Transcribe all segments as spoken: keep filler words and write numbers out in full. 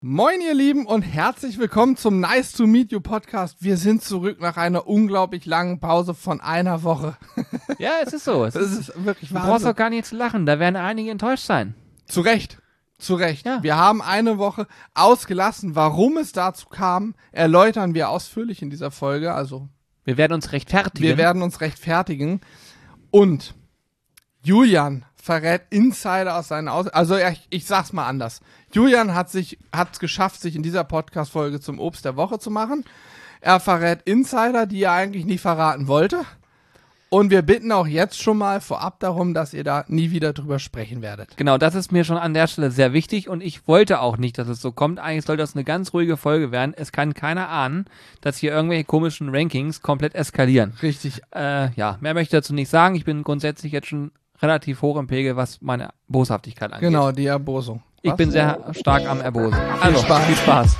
Moin ihr Lieben und herzlich willkommen zum Nice to Meet You Podcast. Wir sind zurück nach einer unglaublich langen Pause von einer Woche. Ja, es ist so. Es Das ist, ist wirklich du Wahnsinn. brauchst auch gar nicht zu lachen, da werden einige enttäuscht sein. Zu Recht, zu Recht. Ja. Wir haben eine Woche ausgelassen. Warum es dazu kam, erläutern wir ausführlich in dieser Folge. Also Wir werden uns rechtfertigen. wir werden uns rechtfertigen. Und Julian verrät Insider aus seinen Aus... Also ich, ich sag's mal anders. Julian hat sich hat's geschafft, sich in dieser Podcast-Folge zum Obst der Woche zu machen. Er verrät Insider, die er eigentlich nicht verraten wollte. Und wir bitten auch jetzt schon mal vorab darum, dass ihr da nie wieder drüber sprechen werdet. Genau, das ist mir schon an der Stelle sehr wichtig und ich wollte auch nicht, dass es so kommt. Eigentlich soll das eine ganz ruhige Folge werden. Es kann keiner ahnen, dass hier irgendwelche komischen Rankings komplett eskalieren. Richtig. Äh, ja, mehr möchte ich dazu nicht sagen. Ich bin grundsätzlich jetzt schon relativ hoch im Pegel, was meine Boshaftigkeit angeht. Genau, die Erbosung. Ich Was? bin sehr stark am Erbosen. Also, Spaß. viel Spaß.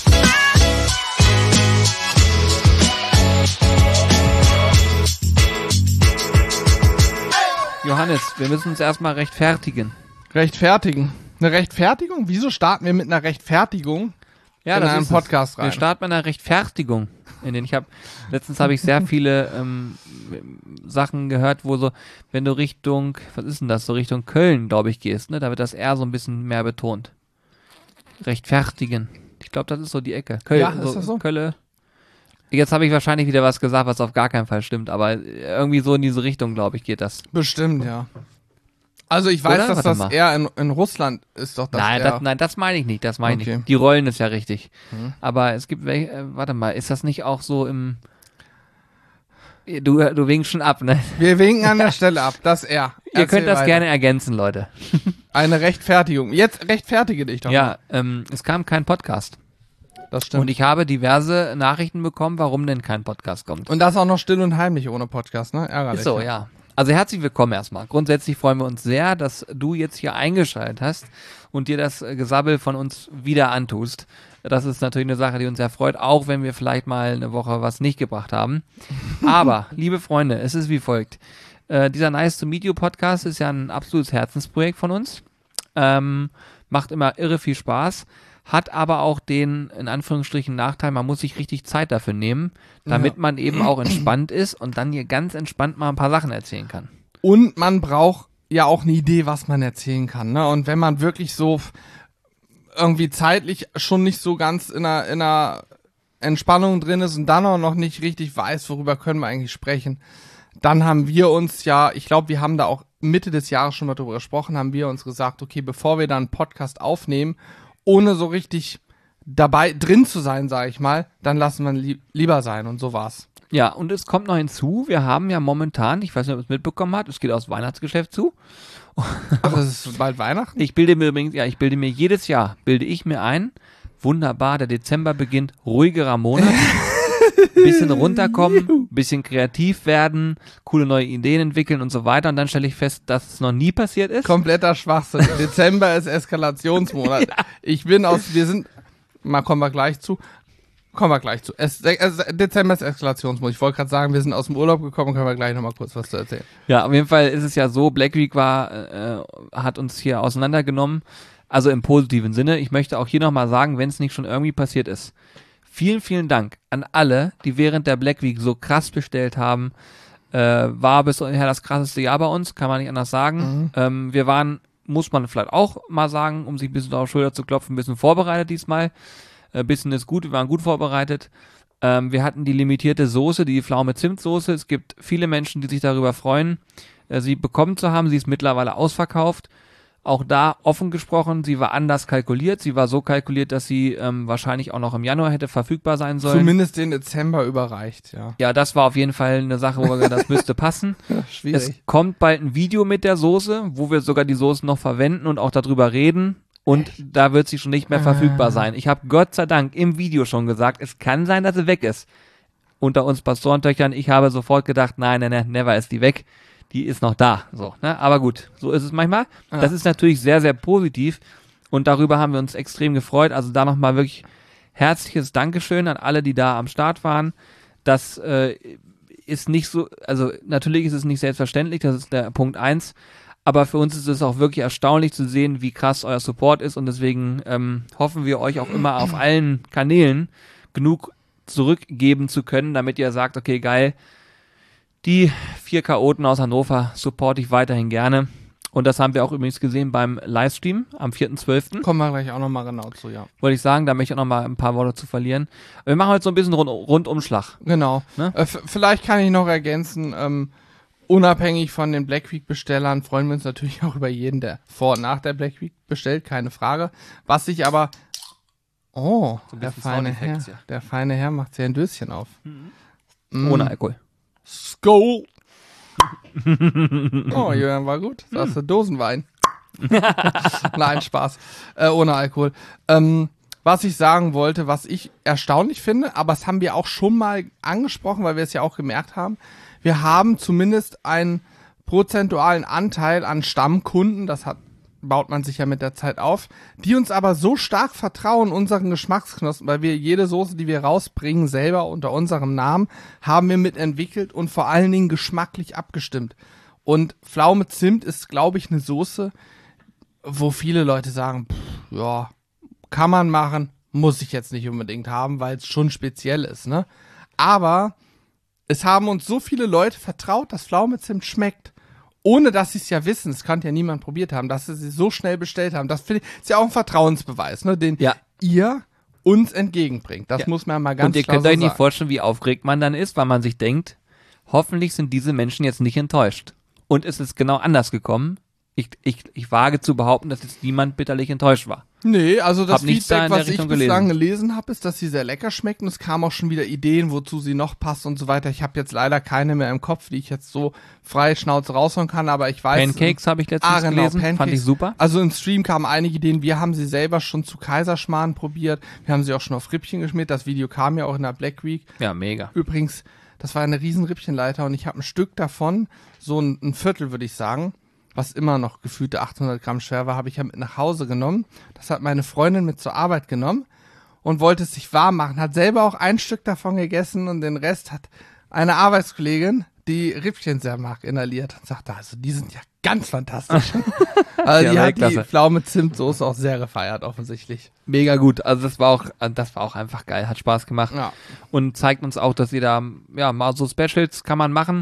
Johannes, wir müssen uns erstmal rechtfertigen. Rechtfertigen. Eine Rechtfertigung? Wieso starten wir mit einer Rechtfertigung Ja, in das einen ist Podcast es. rein? Wir starten mit einer Rechtfertigung. In den ich habe letztens habe ich sehr viele ähm, Sachen gehört, wo so, wenn du Richtung, was ist denn das, so Richtung Köln, glaube ich, gehst, ne, da wird das R so ein bisschen mehr betont. Rechtfertigen. Ich glaube, das ist so die Ecke. Köln, Ja, ist das so? Kölle. Jetzt habe ich wahrscheinlich wieder was gesagt, was auf gar keinen Fall stimmt, aber irgendwie so in diese Richtung, glaube ich, geht das. Bestimmt, ja. Also ich weiß, Oder? dass Warte das mal. eher in, in Russland ist doch das nein, eher. das, nein, das meine ich nicht, das meine ich Okay. nicht. Die rollen es ja richtig. Hm. Aber es gibt welche, äh, warte mal, ist das nicht auch so im, du, du winkst schon ab, ne? Wir winken an der Stelle ab, das er. Ihr könnt das gerne ergänzen, Leute. Eine Rechtfertigung. Jetzt rechtfertige dich doch mal. Ja, ähm, es kam kein Podcast. Das stimmt. Und ich habe diverse Nachrichten bekommen, warum denn kein Podcast kommt. Und das auch noch still und heimlich ohne Podcast, ne? Ärgerlich. Ist so, ja. Also herzlich willkommen erstmal. Grundsätzlich freuen wir uns sehr, dass du jetzt hier eingeschaltet hast und dir das äh, Gesabbel von uns wieder antust. Das ist natürlich eine Sache, die uns sehr freut, auch wenn wir vielleicht mal eine Woche was nicht gebracht haben. Aber, liebe Freunde, es ist wie folgt. Äh, dieser Nice to Meet You Podcast ist ja ein absolutes Herzensprojekt von uns. Ähm, macht immer irre viel Spaß. Hat aber auch den, in Anführungsstrichen, Nachteil, man muss sich richtig Zeit dafür nehmen, damit Ja. man eben auch entspannt ist und dann hier ganz entspannt mal ein paar Sachen erzählen kann. Und man braucht ja auch eine Idee, was man erzählen kann, ne? Und wenn man wirklich so f- irgendwie zeitlich schon nicht so ganz in einer, in einer Entspannung drin ist und dann auch noch nicht richtig weiß, worüber können wir eigentlich sprechen, dann haben wir uns ja, ich glaube, wir haben da auch Mitte des Jahres schon mal drüber gesprochen, haben wir uns gesagt, okay, bevor wir dann einen Podcast aufnehmen, ohne so richtig dabei drin zu sein, sage ich mal, dann lassen wir li- lieber sein und so war's. Ja, und es kommt noch hinzu, wir haben ja momentan, ich weiß nicht, ob ihr es mitbekommen habt, es geht aus Weihnachtsgeschäft zu. Ach, es ist bald Weihnachten? Ich bilde mir übrigens, ja, ich bilde mir jedes Jahr, bilde ich mir ein, wunderbar, der Dezember beginnt, ruhigerer Monat, bisschen runterkommen, bisschen kreativ werden, coole neue Ideen entwickeln und so weiter und dann stelle ich fest, dass es noch nie passiert ist. Kompletter Schwachsinn. Dezember ist Eskalationsmonat. Ich bin aus, wir sind, mal kommen wir gleich zu, kommen wir gleich zu. Es, es, Dezember ist Eskalationsmonat. Ich wollte gerade sagen, wir sind aus dem Urlaub gekommen, können wir gleich nochmal kurz was zu erzählen. Ja, auf jeden Fall ist es ja so, Black Week war, äh, hat uns hier auseinandergenommen, also im positiven Sinne. Ich möchte auch hier nochmal sagen, wenn es nicht schon irgendwie passiert ist, vielen, vielen Dank an alle, die während der Black Week so krass bestellt haben. Äh, war bisher das krasseste Jahr bei uns, kann man nicht anders sagen. Mhm. Ähm, wir waren, muss man vielleicht auch mal sagen, um sich ein bisschen auf die Schulter zu klopfen, ein bisschen vorbereitet diesmal. Ein bisschen ist gut, wir waren gut vorbereitet. Ähm, wir hatten die limitierte Soße, die Pflaume-Zimt-Soße. Es gibt viele Menschen, die sich darüber freuen, äh, sie bekommen zu haben. Sie ist mittlerweile ausverkauft. Auch da offen gesprochen, sie war anders kalkuliert. Sie war so kalkuliert, dass sie ähm, wahrscheinlich auch noch im Januar hätte verfügbar sein sollen. Zumindest den Dezember überreicht, ja. Ja, das war auf jeden Fall eine Sache, wo wir gesagt, das müsste passen. Es Schwierig. kommt bald ein Video mit der Soße, wo wir sogar die Soße noch verwenden und auch darüber reden. Und da wird sie schon nicht mehr verfügbar sein. Ich habe Gott sei Dank im Video schon gesagt, es kann sein, dass sie weg ist. Unter uns Pastorentöchtern, ich habe sofort gedacht, nein, nein, nein, never ist die weg. Die ist noch da. So, ne? Aber gut, so ist es manchmal. Ja. Das ist natürlich sehr, sehr positiv. Und darüber haben wir uns extrem gefreut. Also da nochmal wirklich herzliches Dankeschön an alle, die da am Start waren. Das äh, ist nicht so, also natürlich ist es nicht selbstverständlich, das ist der Punkt eins. Aber für uns ist es auch wirklich erstaunlich zu sehen, wie krass euer Support ist und deswegen ähm, hoffen wir euch auch immer auf allen Kanälen genug zurückgeben zu können, damit ihr sagt, okay, geil, die vier Chaoten aus Hannover supporte ich weiterhin gerne. Und das haben wir auch übrigens gesehen beim Livestream am vierten zwölften Kommen wir gleich auch nochmal genau zu, ja. Wollte ich sagen, da möchte ich auch nochmal ein paar Worte zu verlieren. Wir machen heute so ein bisschen Rund Rundumschlag. Genau. Ne? Äh, f- vielleicht kann ich noch ergänzen, ähm, unabhängig von den Black Week-Bestellern freuen wir uns natürlich auch über jeden, der vor und nach der Black Week bestellt, keine Frage. Was sich aber... Oh, So ein der bisschen feine Herr, Soundeffekte, ja. der feine Herr macht sich ein Döschen auf. Mm. Ohne Alkohol. Skol! Oh, Jürgen, war gut. Das ist Dosenwein. Nein, Spaß. Äh, ohne Alkohol. Ähm, was ich sagen wollte, was ich erstaunlich finde, aber das haben wir auch schon mal angesprochen, weil wir es ja auch gemerkt haben. Wir haben zumindest einen prozentualen Anteil an Stammkunden, das hat, baut man sich ja mit der Zeit auf, die uns aber so stark vertrauen, unseren Geschmacksknospen, weil wir jede Soße, die wir rausbringen, selber unter unserem Namen, haben wir mitentwickelt und vor allen Dingen geschmacklich abgestimmt. Und Pflaume Zimt ist, glaube ich, eine Soße, wo viele Leute sagen, pff, ja, kann man machen, muss ich jetzt nicht unbedingt haben, weil es schon speziell ist, ne? Aber es haben uns so viele Leute vertraut, dass Pflaume Zimt schmeckt, ohne dass sie es ja wissen, es kann ja niemand probiert haben, dass sie sie so schnell bestellt haben. Das finde ich, ist ja auch ein Vertrauensbeweis, ne, den Ja. ihr uns entgegenbringt. Das Ja. muss man mal ganz Und ihr klar könnt so euch nicht sagen. vorstellen, wie aufgeregt man dann ist, weil man sich denkt, hoffentlich sind diese Menschen jetzt nicht enttäuscht. Und es ist genau anders gekommen. Ich, ich, ich wage zu behaupten, dass jetzt niemand bitterlich enttäuscht war. Nee, also das Hab nichts da Feedback, in der was ich Richtung bislang gelesen. gelesen habe, ist, dass sie sehr lecker schmeckt und es kamen auch schon wieder Ideen, wozu sie noch passt und so weiter. Ich habe jetzt leider keine mehr im Kopf, die ich jetzt so frei Schnauze raushauen kann, aber ich weiß... Pancakes habe ich letztens Ah, genau, gelesen, fand Pancakes. ich super. Also im Stream kamen einige Ideen, wir haben sie selber schon zu Kaiserschmarrn probiert, wir haben sie auch schon auf Rippchen geschmiert, das Video kam ja auch in der Black Week. Ja, mega. Übrigens, das war eine riesen Rippchenleiter und ich habe ein Stück davon, so ein, ein Viertel würde ich sagen, was immer noch gefühlte achthundert Gramm schwer war, habe ich ja mit nach Hause genommen. Das hat meine Freundin mit zur Arbeit genommen und wollte es sich warm machen. Hat selber auch ein Stück davon gegessen und den Rest hat eine Arbeitskollegin, die Rippchen sehr mag, inhaliert und sagte, also die sind ja ganz fantastisch. Also Ja, die hat die Weltklasse. Pflaume-Zimt-Soße auch sehr gefeiert, offensichtlich. Mega gut. Also das war auch, das war auch einfach geil, hat Spaß gemacht. Ja. Und zeigt uns auch, dass ihr da, ja, mal so Specials kann man machen.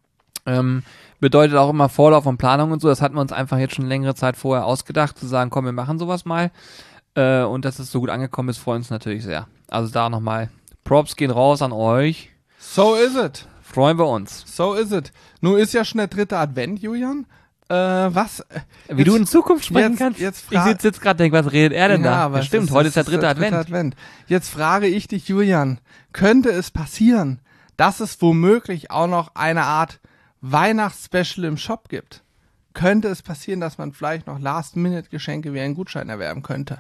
Ähm, bedeutet auch immer Vorlauf und Planung und so. Das hatten wir uns einfach jetzt schon längere Zeit vorher ausgedacht, zu sagen, komm, wir machen sowas mal. Äh, und dass es so gut angekommen ist, freut uns natürlich sehr. Also da nochmal Props gehen raus an euch. So is it. Freuen wir uns. So is it. Nun ist ja schon der dritte Advent, Julian. Äh, was? Wie du in Zukunft sprechen jetzt- kannst. jetzt ich fra- sitze jetzt gerade und denke, was redet er denn da? aber Ja, es stimmt, heute ist der dritte Advent. Jetzt frage ich dich, Julian, könnte es passieren, dass es womöglich auch noch eine Art Weihnachtsspecial im Shop gibt? Könnte es passieren, dass man vielleicht noch Last-Minute-Geschenke wie einen Gutschein erwerben könnte?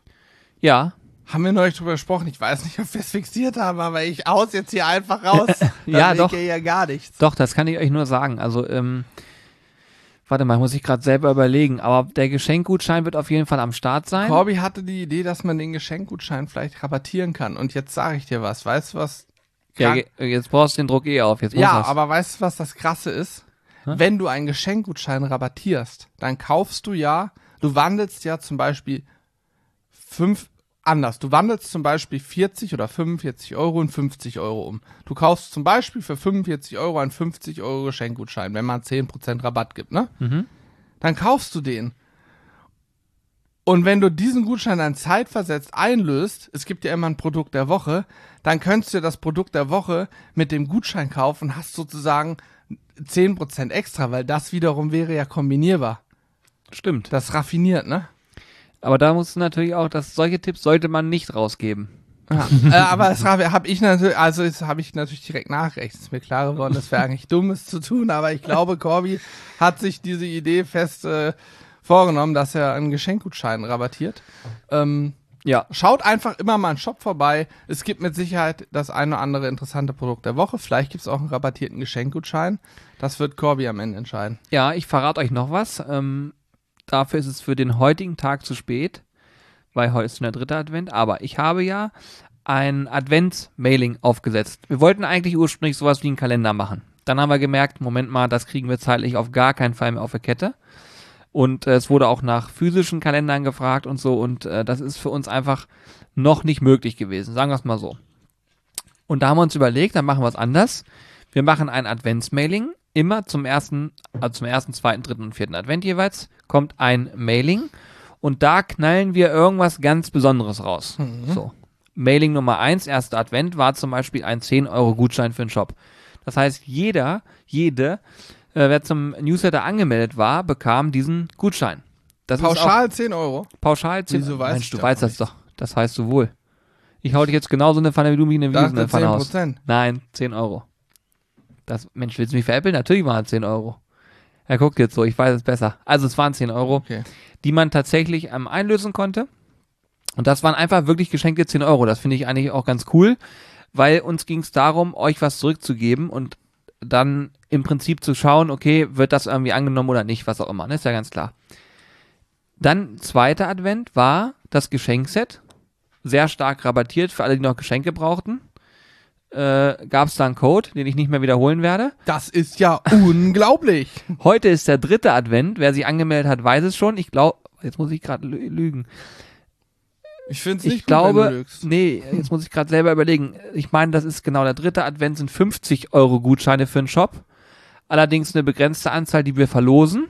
Ja, Haben wir neulich drüber gesprochen. Ich weiß nicht, ob wir es fixiert haben, aber ich aus jetzt hier einfach raus. Ja, Dann doch. liegt ja gar nichts. doch, das kann ich euch nur sagen. Also, ähm, warte mal, muss ich gerade selber überlegen. Aber der Geschenkgutschein wird auf jeden Fall am Start sein. Corby hatte die Idee, dass man den Geschenkgutschein vielleicht rabattieren kann. Und jetzt sage ich dir was. Weißt du was? Ja, krank- ge- jetzt brauchst du den Druck eh auf. Jetzt muss Ja, das. aber weißt du, was das Krasse ist? Wenn du einen Geschenkgutschein rabattierst, dann kaufst du ja, du wandelst ja zum Beispiel fünf, anders, du wandelst zum Beispiel vierzig oder fünfundvierzig Euro in fünfzig Euro um. Du kaufst zum Beispiel für fünfundvierzig Euro einen fünfzig Euro Geschenkgutschein, wenn man zehn Prozent Rabatt gibt, ne? Mhm. Dann kaufst du den. Und wenn du diesen Gutschein dann zeitversetzt einlöst, es gibt ja immer ein Produkt der Woche, dann könntest du das Produkt der Woche mit dem Gutschein kaufen und hast sozusagen zehn Prozent extra, weil das wiederum wäre ja kombinierbar. Stimmt. Das raffiniert, ne? Aber da musst du natürlich auch, dass solche Tipps sollte man nicht rausgeben. Ja. äh, aber das habe ich natürlich, also das habe ich natürlich direkt nachgerechnet. Ist mir klar geworden, das wäre eigentlich Dummes zu tun, aber ich glaube, Corby hat sich diese Idee fest äh, vorgenommen, dass er einen Geschenkgutschein rabattiert. Ähm, Ja. Schaut einfach immer mal im Shop vorbei. Es gibt mit Sicherheit das eine oder andere interessante Produkt der Woche. Vielleicht gibt es auch einen rabattierten Geschenkgutschein. Das wird Corby am Ende entscheiden. Ja, ich verrate euch noch was. Ähm, dafür ist es für den heutigen Tag zu spät, weil heute ist schon der dritte Advent. Aber ich habe ja ein Advents-Mailing aufgesetzt. Wir wollten eigentlich ursprünglich sowas wie einen Kalender machen. Dann haben wir gemerkt, Moment mal, das kriegen wir zeitlich auf gar keinen Fall mehr auf der Kette. Und äh, es wurde auch nach physischen Kalendern gefragt und so. Und äh, das ist für uns einfach noch nicht möglich gewesen, sagen wir es mal so. Und da haben wir uns überlegt, dann machen wir es anders. Wir machen ein Adventsmailing. Immer zum ersten, also zum ersten, zweiten, dritten und vierten Advent jeweils kommt ein Mailing und da knallen wir irgendwas ganz Besonderes raus. Mhm. So. Mailing Nummer eins, erster Advent, war zum Beispiel ein zehn Euro Gutschein für den Shop. Das heißt, jeder, jede, äh, wer zum Newsletter angemeldet war, bekam diesen Gutschein. Das pauschal ist auch, zehn Euro? Pauschal zehn Euro. Wieso weiß Mensch, ich du das weißt das nicht? doch. Das weißt du wohl. Ich hau dich jetzt genauso eine Pfanne, wie du mich in eine Wiesen in eine Pfanne haust. zehn Prozent. Nein, zehn Euro. Das, Mensch, willst du mich veräppeln? Natürlich waren es zehn Euro. Er guckt jetzt so, ich weiß es besser. Also es waren zehn Euro, Okay. die man tatsächlich ähm, einlösen konnte. Und das waren einfach wirklich geschenkte zehn Euro. Das finde ich eigentlich auch ganz cool, weil uns ging es darum, euch was zurückzugeben und dann im Prinzip zu schauen, okay, wird das irgendwie angenommen oder nicht, was auch immer. Ne? Ist ja ganz klar. Dann zweiter Advent war das Geschenkset. Sehr stark rabattiert für alle, die noch Geschenke brauchten. Äh, gab es da einen Code, den ich nicht mehr wiederholen werde. Das ist ja unglaublich. Heute ist der dritte Advent. Wer sich angemeldet hat, weiß es schon. Ich glaube, jetzt muss ich gerade lügen. Ich finde es nicht Ich gut, glaube, wenn du lügst. nee, jetzt muss ich gerade selber überlegen. Ich meine, das ist genau der dritte Advent, sind fünfzig Euro Gutscheine für den Shop. Allerdings eine begrenzte Anzahl, die wir verlosen.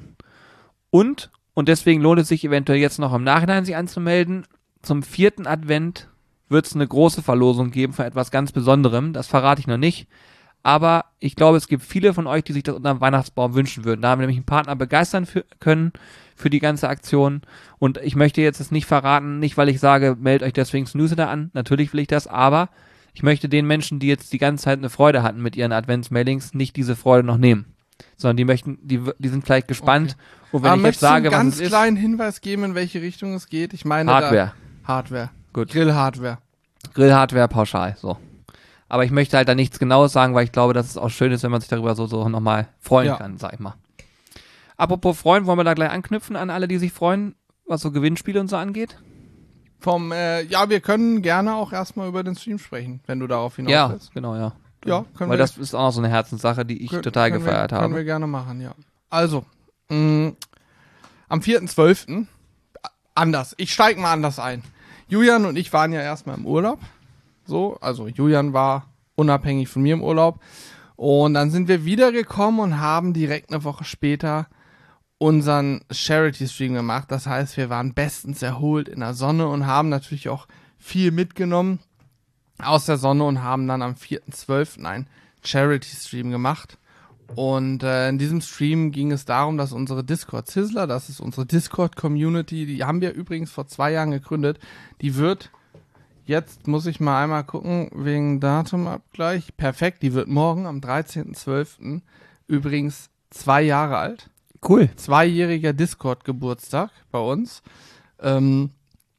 Und, und deswegen lohnt es sich eventuell jetzt noch im Nachhinein sich anzumelden, zum vierten Advent wird es eine große Verlosung geben von etwas ganz Besonderem. Das verrate ich noch nicht. Aber ich glaube, es gibt viele von euch, die sich das unter dem Weihnachtsbaum wünschen würden. Da haben wir nämlich einen Partner begeistern für, können für die ganze Aktion. Und ich möchte jetzt das nicht verraten, nicht weil ich sage, meldet euch deswegen zum Newsletter an. Natürlich will ich das, aber ich möchte den Menschen, die jetzt die ganze Zeit eine Freude hatten mit ihren Adventsmailings, nicht diese Freude noch nehmen. Sondern die möchten, die, die sind vielleicht gespannt. Okay. Und wenn Aber ich jetzt sage, einen was ganz es ist, kleinen Hinweis geben, in welche Richtung es geht? Ich meine, Hardware. Da, Hardware. Gut. Grill-Hardware. Grillhardware pauschal, so. Aber ich möchte halt da nichts Genaues sagen, weil ich glaube, dass es auch schön ist, wenn man sich darüber so, so nochmal freuen Ja. kann, sag ich mal. Apropos freuen, wollen wir da gleich anknüpfen an alle, die sich freuen, was so Gewinnspiele und so angeht? Vom, äh, ja, wir können gerne auch erstmal über den Stream sprechen, wenn du darauf hinaus Ja, willst. genau, ja. Ja, können Weil wir. das ist auch noch so eine Herzenssache, die ich können- total können gefeiert wir, habe. Können wir gerne machen, ja. Also, mh, am vierten zwölften anders. Ich steige mal anders ein. Julian und ich waren ja erstmal im Urlaub. So, also Julian war unabhängig von mir im Urlaub. Und dann sind wir wiedergekommen und haben direkt eine Woche später unseren Charity-Stream gemacht. Das heißt, wir waren bestens erholt in der Sonne und haben natürlich auch viel mitgenommen aus der Sonne und haben dann am vierten zwölften einen Charity-Stream gemacht. Und äh, in diesem Stream ging es darum, dass unsere Discord-Sizzler, das ist unsere Discord-Community, die haben wir übrigens vor zwei Jahren gegründet, die wird, jetzt muss ich mal einmal gucken, wegen Datumabgleich, perfekt, die wird morgen am dreizehnten zwölften übrigens zwei Jahre alt. Cool. Zweijähriger Discord-Geburtstag bei uns. Ähm,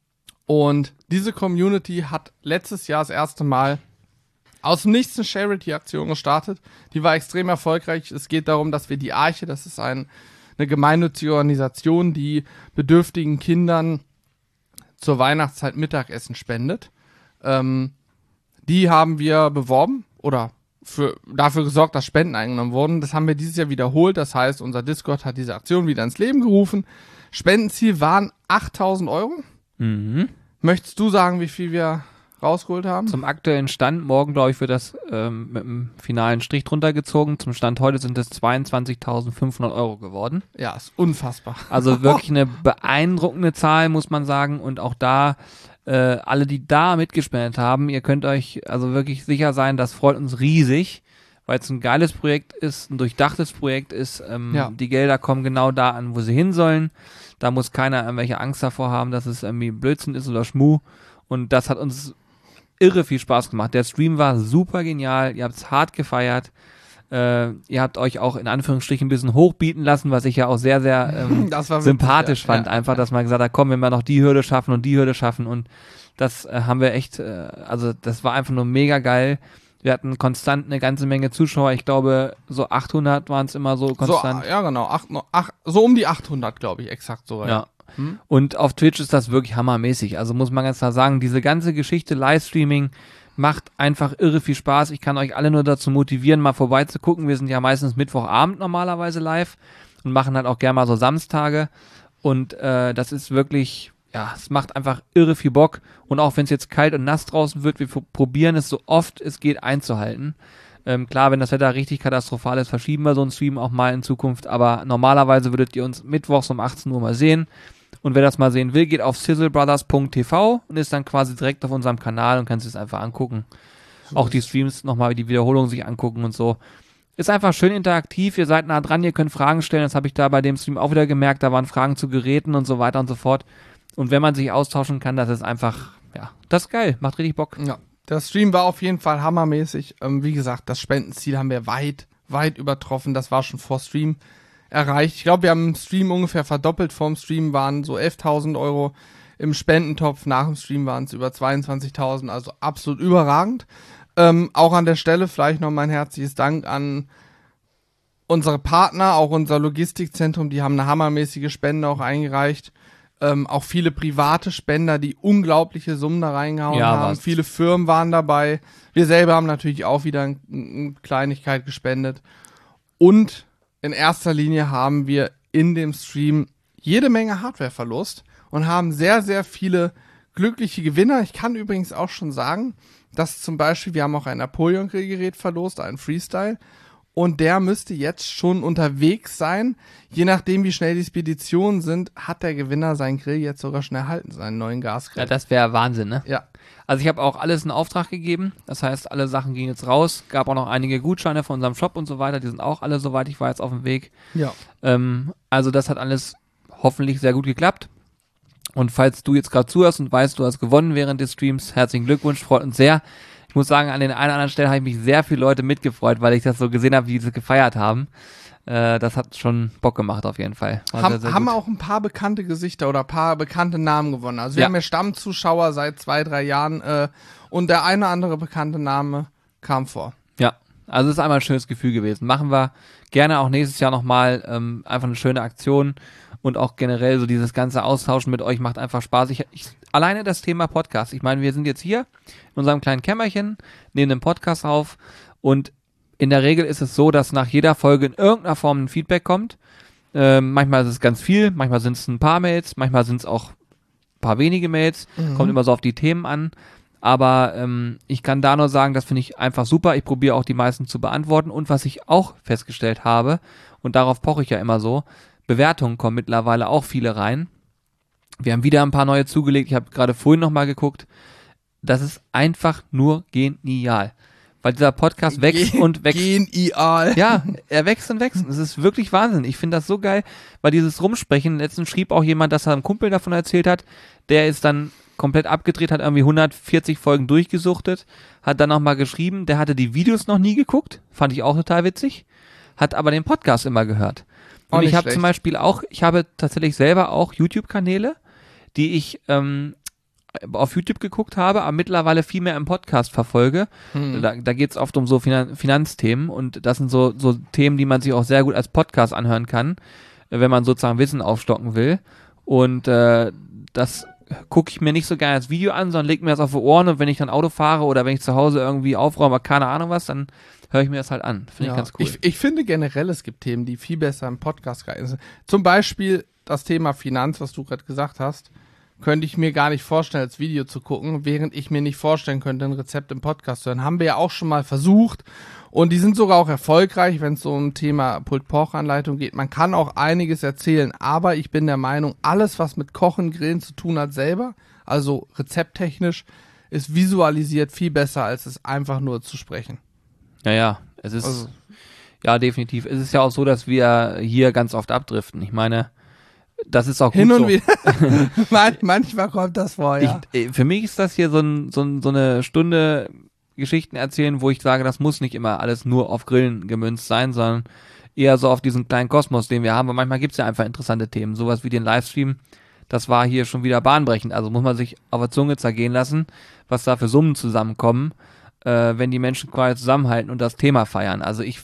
und diese Community hat letztes Jahr das erste Mal aus dem Nichts eine Charity-Aktion gestartet. Die war extrem erfolgreich. Es geht darum, dass wir die Arche, das ist ein, eine gemeinnützige Organisation, die bedürftigen Kindern zur Weihnachtszeit Mittagessen spendet. Ähm, die haben wir beworben oder für, dafür gesorgt, dass Spenden eingenommen wurden. Das haben wir dieses Jahr wiederholt. Das heißt, unser Discord hat diese Aktion wieder ins Leben gerufen. Spendenziel waren achttausend Euro. Mhm. Möchtest du sagen, wie viel wir rausgeholt haben? Zum aktuellen Stand, morgen glaube ich wird das ähm, mit einem finalen Strich drunter gezogen. Zum Stand heute sind es zweiundzwanzigtausendfünfhundert Euro geworden. Ja, ist unfassbar. Also wirklich eine beeindruckende Zahl, muss man sagen. Und auch da, äh, alle, die da mitgespendet haben, ihr könnt euch also wirklich sicher sein, das freut uns riesig, weil es ein geiles Projekt ist, ein durchdachtes Projekt ist. Ähm, Ja. Die Gelder kommen genau da an, wo sie hin sollen. Da muss keiner irgendwelche Angst davor haben, dass es irgendwie Blödsinn ist oder Schmuh. Und das hat uns irre viel Spaß gemacht. Der Stream war super genial. Ihr habt es hart gefeiert. Äh, ihr habt euch auch in Anführungsstrichen ein bisschen hochbieten lassen, was ich ja auch sehr, sehr ähm, Das war wirklich, sympathisch ja. fand. Ja. Einfach, dass man gesagt hat, komm, wenn wir noch die Hürde schaffen und die Hürde schaffen. Und das äh, haben wir echt, äh, also das war einfach nur mega geil. Wir hatten konstant eine ganze Menge Zuschauer. Ich glaube, so achthundert waren es immer so So, konstant. ja, genau. Acht, acht, so um die achthundert, glaube ich, exakt so. Ja. Hm? Und auf Twitch ist das wirklich hammermäßig. Also muss man ganz klar sagen, diese ganze Geschichte Livestreaming macht einfach irre viel Spaß. Ich kann euch alle nur dazu motivieren, mal vorbeizugucken. Wir sind ja meistens Mittwochabend normalerweise live. und machen halt auch gerne mal so Samstage und äh, das ist wirklich, ja, es macht einfach irre viel Bock und auch wenn es jetzt kalt und nass draußen wird, wir f- probieren es so oft es geht einzuhalten. Ähm, klar, wenn das Wetter richtig katastrophal ist, verschieben wir so einen Stream auch mal in Zukunft, aber normalerweise würdet ihr uns mittwochs um achtzehn Uhr mal sehen. Und wer das mal sehen will, geht auf sizzlebrothers punkt t v und ist dann quasi direkt auf unserem Kanal und kann sich das einfach angucken. So auch die Streams nochmal, die Wiederholung sich angucken und so. Ist einfach schön interaktiv, ihr seid nah dran, ihr könnt Fragen stellen, das habe ich da bei dem Stream auch wieder gemerkt, da waren Fragen zu Geräten und so weiter und so fort. Und wenn man sich austauschen kann, das ist einfach, ja, das ist geil, macht richtig Bock. Ja, der Stream war auf jeden Fall hammermäßig. Ähm, wie gesagt, das Spendenziel haben wir weit, weit übertroffen, das war schon vor Stream erreicht. Ich glaube, wir haben im Stream ungefähr verdoppelt. Vorm Stream waren so elftausend Euro im Spendentopf. Nach dem Stream waren es über zweiundzwanzigtausend, also absolut überragend. Ähm, auch an der Stelle vielleicht noch mein herzliches Dank an unsere Partner, auch unser Logistikzentrum, die haben eine hammermäßige Spende auch eingereicht. Ähm, auch viele private Spender, die unglaubliche Summen da reingehauen Ja, haben. was? Viele Firmen waren dabei. Wir selber haben natürlich auch wieder eine ein Kleinigkeit gespendet. Und in erster Linie haben wir in dem Stream jede Menge Hardwareverlust und haben sehr, sehr viele glückliche Gewinner. Ich kann übrigens auch schon sagen, dass zum Beispiel, wir haben auch ein Napoleon-Grillgerät verlost, einen Freestyle, und der müsste jetzt schon unterwegs sein. Je nachdem, wie schnell die Speditionen sind, hat der Gewinner seinen Grill jetzt sogar schon erhalten, seinen neuen Gasgrill. Ja, das wäre Wahnsinn, ne? Ja. Also ich habe auch alles in Auftrag gegeben, das heißt, alle Sachen gingen jetzt raus, gab auch noch einige Gutscheine von unserem Shop und so weiter, die sind auch alle, soweit ich weiß, auf dem Weg. Ja. Ähm, also das hat alles hoffentlich sehr gut geklappt. Und falls du jetzt gerade zuhörst und weißt, du hast gewonnen während des Streams, herzlichen Glückwunsch, freut uns sehr. Ich muss sagen, an den einen oder anderen Stellen habe ich mich sehr viele Leute mitgefreut, weil ich das so gesehen habe, wie sie gefeiert haben. Äh, das hat schon Bock gemacht auf jeden Fall. War Haben, sehr, sehr haben gut. auch ein paar bekannte Gesichter oder ein paar bekannte Namen gewonnen. Also wir Ja. haben ja Stammzuschauer seit zwei, drei Jahren äh, und der eine oder andere bekannte Name kam vor. Ja, also es ist einmal ein schönes Gefühl gewesen. Machen wir gerne auch nächstes Jahr nochmal. Ähm, einfach eine schöne Aktion und auch generell so dieses ganze Austauschen mit euch macht einfach Spaß. Ich, ich, alleine das Thema Podcast. Ich meine, wir sind jetzt hier in unserem kleinen Kämmerchen, nehmen den Podcast auf und in der Regel ist es so, dass nach jeder Folge in irgendeiner Form ein Feedback kommt. Ähm, manchmal ist es ganz viel, manchmal sind es ein paar Mails, manchmal sind es auch ein paar wenige Mails. Mhm. Kommt immer so auf die Themen an. Aber ähm, ich kann da nur sagen, das finde ich einfach super. Ich probiere auch die meisten zu beantworten. Und was ich auch festgestellt habe, und darauf poche ich ja immer so, Bewertungen kommen mittlerweile auch viele rein. Wir haben wieder ein paar neue zugelegt. Ich habe gerade vorhin nochmal geguckt. Das ist einfach nur genial. Weil dieser Podcast wächst Gen- und wächst. Genial. Ja, er wächst und wächst. Es ist wirklich Wahnsinn. Ich finde das so geil, weil dieses Rumsprechen, letztens schrieb auch jemand, dass er einem Kumpel davon erzählt hat, der ist dann komplett abgedreht, hat irgendwie hundertvierzig Folgen durchgesuchtet, hat dann nochmal geschrieben, der hatte die Videos noch nie geguckt, fand ich auch total witzig, hat aber den Podcast immer gehört. Auch Und nicht ich habe schlecht. zum Beispiel auch, ich habe tatsächlich selber auch YouTube-Kanäle, die ich ähm, auf YouTube geguckt habe, aber mittlerweile viel mehr im Podcast verfolge. Hm. Da, da geht es oft um so Finan- Finanzthemen und das sind so, so Themen, die man sich auch sehr gut als Podcast anhören kann, äh, wenn man sozusagen Wissen aufstocken will. Und äh, das gucke ich mir nicht so gerne als Video an, sondern lege mir das auf die Ohren und wenn ich dann Auto fahre oder wenn ich zu Hause irgendwie aufräume, keine Ahnung was, dann höre ich mir das halt an. Finde Ja. ich ganz cool. Ich, ich finde generell, es gibt Themen, die viel besser im Podcast geeignet sind. Zum Beispiel das Thema Finanz, was du gerade gesagt hast, könnte ich mir gar nicht vorstellen, als Video zu gucken, während ich mir nicht vorstellen könnte, ein Rezept im Podcast zu hören. Haben wir ja auch schon mal versucht und die sind sogar auch erfolgreich, wenn es so um Thema Pulled-Pork-Anleitung geht. Man kann auch einiges erzählen, aber ich bin der Meinung, alles, was mit Kochen, Grillen zu tun hat selber, also rezepttechnisch, ist visualisiert viel besser, als es einfach nur zu sprechen. Ja, ja, es ist, Also- ja, definitiv. Es ist ja auch so, dass wir hier ganz oft abdriften. Ich meine, das ist auch gut Hin und so. wieder. Man, manchmal kommt das vor, ja. Ich, äh, für mich ist das hier so, ein, so, ein, so eine Stunde Geschichten erzählen, wo ich sage, das muss nicht immer alles nur auf Grillen gemünzt sein, sondern eher so auf diesen kleinen Kosmos, den wir haben. Und manchmal gibt es ja einfach interessante Themen, sowas wie den Livestream. Das war hier schon wieder bahnbrechend. Also muss man sich auf der Zunge zergehen lassen, was da für Summen zusammenkommen, äh, wenn die Menschen quasi zusammenhalten und das Thema feiern. Also ich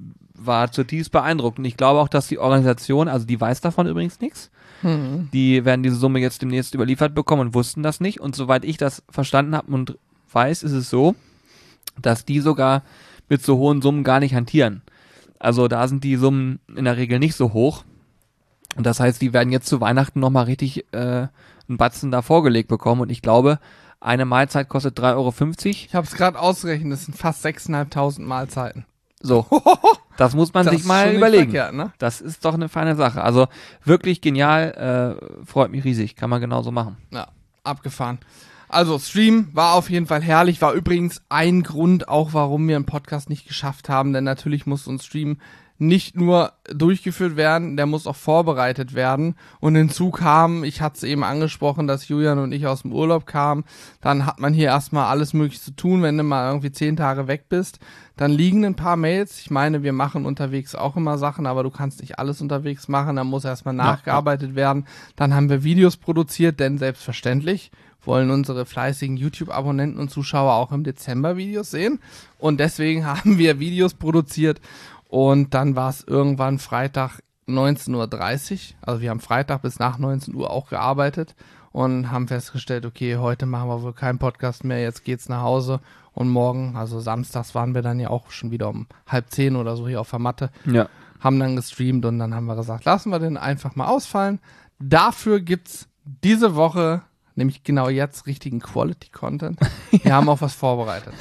war zutiefst beeindruckt und ich glaube auch, dass die Organisation, also die weiß davon übrigens nichts, Hm. die werden diese Summe jetzt demnächst überliefert bekommen und wussten das nicht. Und soweit ich das verstanden habe und weiß, ist es so, dass die sogar mit so hohen Summen gar nicht hantieren. Also da sind die Summen in der Regel nicht so hoch. Und das heißt, die werden jetzt zu Weihnachten nochmal richtig äh, einen Batzen da vorgelegt bekommen. Und ich glaube, eine Mahlzeit kostet drei Euro fünfzig. Ich habe es gerade ausgerechnet, das sind fast sechstausendfünfhundert Mahlzeiten. So, das muss man Das sich ist mal schon nicht überlegen. verkehrt, ne? Das ist doch eine feine Sache. Also wirklich genial, äh, freut mich riesig. Kann man genauso machen. Ja, abgefahren. Also Stream war auf jeden Fall herrlich, war übrigens ein Grund auch, warum wir einen Podcast nicht geschafft haben, denn natürlich muss uns Stream nicht nur durchgeführt werden, der muss auch vorbereitet werden. Und hinzu kam, ich hatte es eben angesprochen, dass Julian und ich aus dem Urlaub kamen. Dann hat man hier erstmal alles Mögliche zu tun, wenn du mal irgendwie zehn Tage weg bist. Dann liegen ein paar Mails. Ich meine, wir machen unterwegs auch immer Sachen, aber du kannst nicht alles unterwegs machen. Dann muss erstmal nachgearbeitet werden. Dann haben wir Videos produziert, denn selbstverständlich wollen unsere fleißigen YouTube-Abonnenten und Zuschauer auch im Dezember Videos sehen. Und deswegen haben wir Videos produziert. Und dann war es irgendwann Freitag neunzehn Uhr dreißig. Also wir haben Freitag bis nach neunzehn Uhr auch gearbeitet und haben festgestellt, okay, heute machen wir wohl keinen Podcast mehr, jetzt geht's nach Hause. Und morgen, also samstags, waren wir dann ja auch schon wieder um halb zehn oder so hier auf der Matte. Ja. Haben dann gestreamt und dann haben wir gesagt, lassen wir den einfach mal ausfallen. Dafür gibt's diese Woche, nämlich genau jetzt, richtigen Quality-Content. Wir haben auch was vorbereitet.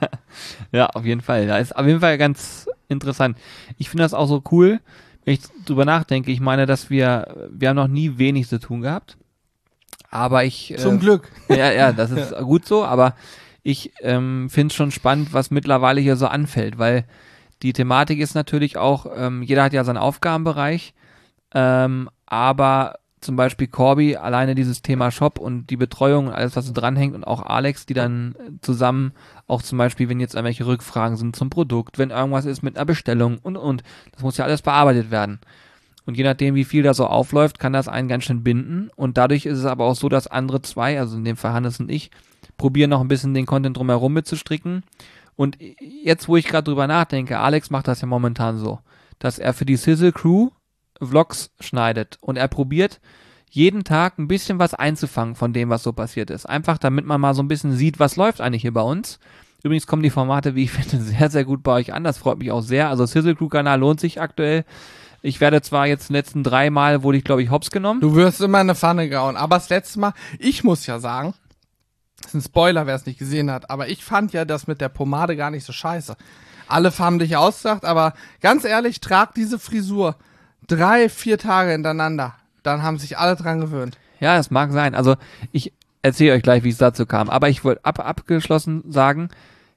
Ja, auf jeden Fall. Da ist auf jeden Fall ganz interessant. Ich finde das auch so cool, wenn ich drüber nachdenke. Ich meine, dass wir, wir haben noch nie wenig zu tun gehabt. Aber ich... Zum äh, Glück. Ja, ja, das ist ja. gut so, aber ich ähm, finde es schon spannend, was mittlerweile hier so anfällt, weil die Thematik ist natürlich auch, ähm, jeder hat ja seinen Aufgabenbereich, ähm, aber zum Beispiel Corby, alleine dieses Thema Shop und die Betreuung, alles was so dranhängt und auch Alex, die dann zusammen auch zum Beispiel, wenn jetzt irgendwelche Rückfragen sind zum Produkt, wenn irgendwas ist mit einer Bestellung und, und, das muss ja alles bearbeitet werden. Und je nachdem, wie viel da so aufläuft, kann das einen ganz schön binden. Und dadurch ist es aber auch so, dass andere zwei, also in dem Fall Hannes und ich, probieren noch ein bisschen den Content drumherum mitzustricken. Und jetzt, wo ich gerade drüber nachdenke, Alex macht das ja momentan so, dass er für die Sizzle Crew Vlogs schneidet. Und er probiert jeden Tag ein bisschen was einzufangen von dem, was so passiert ist. Einfach, damit man mal so ein bisschen sieht, was läuft eigentlich hier bei uns. Übrigens kommen die Formate, wie ich finde, sehr, sehr gut bei euch an. Das freut mich auch sehr. Also Sizzle Crew Kanal lohnt sich aktuell. Ich werde zwar jetzt die letzten drei Mal, wurde ich glaube ich hops genommen. Du wirst immer in eine Pfanne gehauen. Aber das letzte Mal, ich muss ja sagen, das ist ein Spoiler, wer es nicht gesehen hat, aber ich fand ja das mit der Pomade gar nicht so scheiße. Alle haben dich ausgedacht, aber ganz ehrlich, trag diese Frisur drei, vier Tage hintereinander. Dann haben sich alle dran gewöhnt. Ja, das mag sein. Also ich erzähle euch gleich, wie es dazu kam. Aber ich wollte ab, abgeschlossen sagen,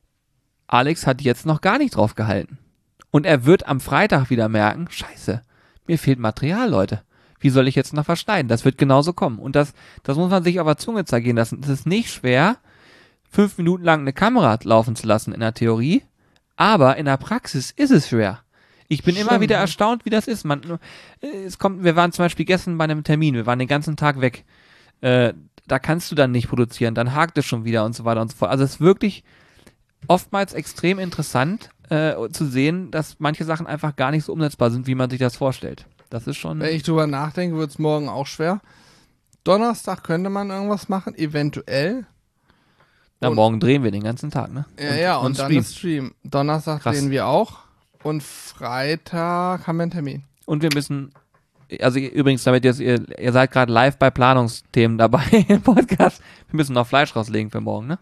Alex hat jetzt noch gar nicht drauf gehalten. Und er wird am Freitag wieder merken, scheiße, mir fehlt Material, Leute. Wie soll ich jetzt noch was schneiden? Das wird genauso kommen. Und das, das muss man sich auf der Zunge zergehen lassen. Es ist nicht schwer, fünf Minuten lang eine Kamera laufen zu lassen in der Theorie, aber in der Praxis ist es schwer. Ich bin Schon, immer wieder ne? erstaunt, wie das ist. Man, es kommt, wir waren zum Beispiel gestern bei einem Termin, wir waren den ganzen Tag weg. Äh, da kannst du dann nicht produzieren, dann hakt es schon wieder und so weiter und so fort. Also es ist wirklich oftmals extrem interessant äh, zu sehen, dass manche Sachen einfach gar nicht so umsetzbar sind, wie man sich das vorstellt. Das ist schon... Wenn ich drüber nachdenke, wird es morgen auch schwer. Donnerstag könnte man irgendwas machen, eventuell. Na, und- morgen drehen wir den ganzen Tag, ne? Ja, ja, und, dann streamen. das Stream. Donnerstag Krass. drehen wir auch. Und Freitag haben wir einen Termin. Und wir müssen, also ihr- übrigens, damit ihr, ihr, ihr seid gerade live bei Planungsthemen dabei im Podcast, wir müssen noch Fleisch rauslegen für morgen, ne?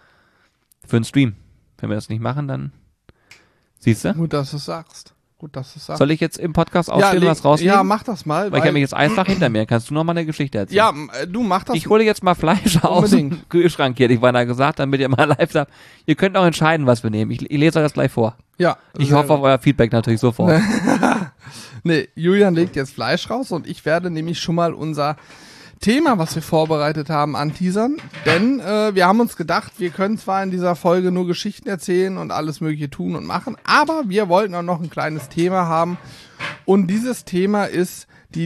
Für den Stream. Wenn wir das nicht machen, dann siehst du? Gut, dass du es sagst. Gut, dass du es sagst. Soll ich jetzt im Podcast aufstehen, leg- was rauslegen? Ja, mach das mal. weil ich habe mich jetzt Eisfach hinter mir. Kannst du noch mal eine Geschichte erzählen? ja, m- äh, du mach das. Ich hole jetzt mal Fleisch aus dem Unbedingt. Kühlschrank hier, ich war da gesagt, damit ihr mal live habt. Ihr könnt auch entscheiden, was wir nehmen. Ich, ich lese euch das gleich vor. ja, Ich sehr hoffe auf gut. euer Feedback natürlich sofort. Nee, Julian legt jetzt Fleisch raus und ich werde nämlich schon mal unser Thema, was wir vorbereitet haben, anteasern. Denn äh, wir haben uns gedacht, wir können zwar in dieser Folge nur Geschichten erzählen und alles Mögliche tun und machen, aber wir wollten auch noch ein kleines Thema haben. Und dieses Thema ist die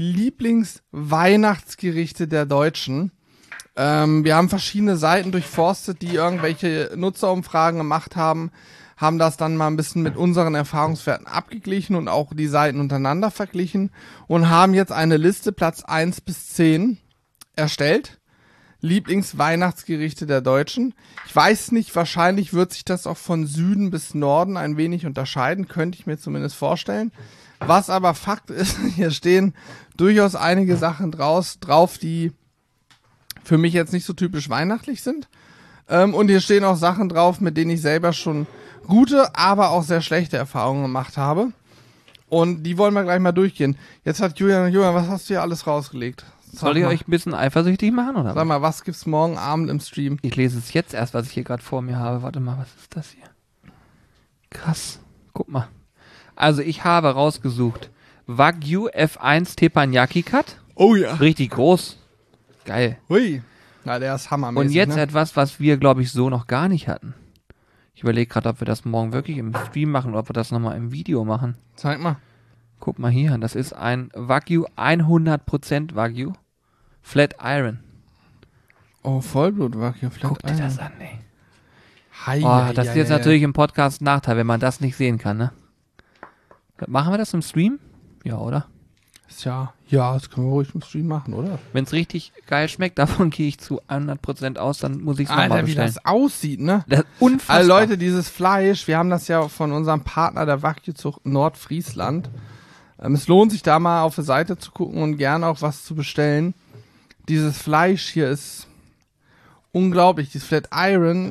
Lieblingsweihnachtsgerichte der Deutschen. Ähm, wir haben verschiedene Seiten durchforstet, die irgendwelche Nutzerumfragen gemacht haben, haben das dann mal ein bisschen mit unseren Erfahrungswerten abgeglichen und auch die Seiten untereinander verglichen und haben jetzt eine Liste Platz eins bis zehn erstellt. Lieblingsweihnachtsgerichte der Deutschen. Ich weiß nicht, wahrscheinlich wird sich das auch von Süden bis Norden ein wenig unterscheiden, könnte ich mir zumindest vorstellen. Was aber Fakt ist, hier stehen durchaus einige Sachen draus, drauf, die für mich jetzt nicht so typisch weihnachtlich sind. Ähm, und hier stehen auch Sachen drauf, mit denen ich selber schon gute, aber auch sehr schlechte Erfahrungen gemacht habe. Und die wollen wir gleich mal durchgehen. Jetzt hat Julian, Julian, was hast du hier alles rausgelegt? Sag Soll ich mal. euch ein bisschen eifersüchtig machen, oder? Sag mal, was gibt's morgen Abend im Stream? Ich lese es jetzt erst, was ich hier gerade vor mir habe. Warte mal, was ist das hier? Krass. Guck mal. Also ich habe rausgesucht Wagyu F eins Teppanyaki Cut. Oh ja. Richtig groß. Geil. Hui. Na, der ist hammermäßig. Und jetzt ne? etwas, was wir, glaube ich, so noch gar nicht hatten. Ich überlege gerade, ob wir das morgen wirklich im Stream machen oder ob wir das nochmal im Video machen. Zeig mal. Guck mal hier, das ist ein Wagyu, hundert Prozent Wagyu. Flat Iron. Oh, Vollblut-Wagyu. Guck dir das an, ey. Hei, Oh, hei, das ist hei, jetzt hei. natürlich im Podcast ein Nachteil, wenn man das nicht sehen kann, ne? Machen wir das im Stream? Ja, oder? Tja, ja, das können wir ruhig im Stream machen, oder? Wenn es richtig geil schmeckt, davon gehe ich zu hundert Prozent aus, dann muss ich es nochmal Alter, wie bestellen. das aussieht, ne? Das ist unfassbar. Also Leute, dieses Fleisch, wir haben das ja von unserem Partner der Wagyu-Zucht Nordfriesland. Ähm, es lohnt sich da mal auf der Seite zu gucken und gerne auch was zu bestellen. Dieses Fleisch hier ist unglaublich. Dieses Flat Iron,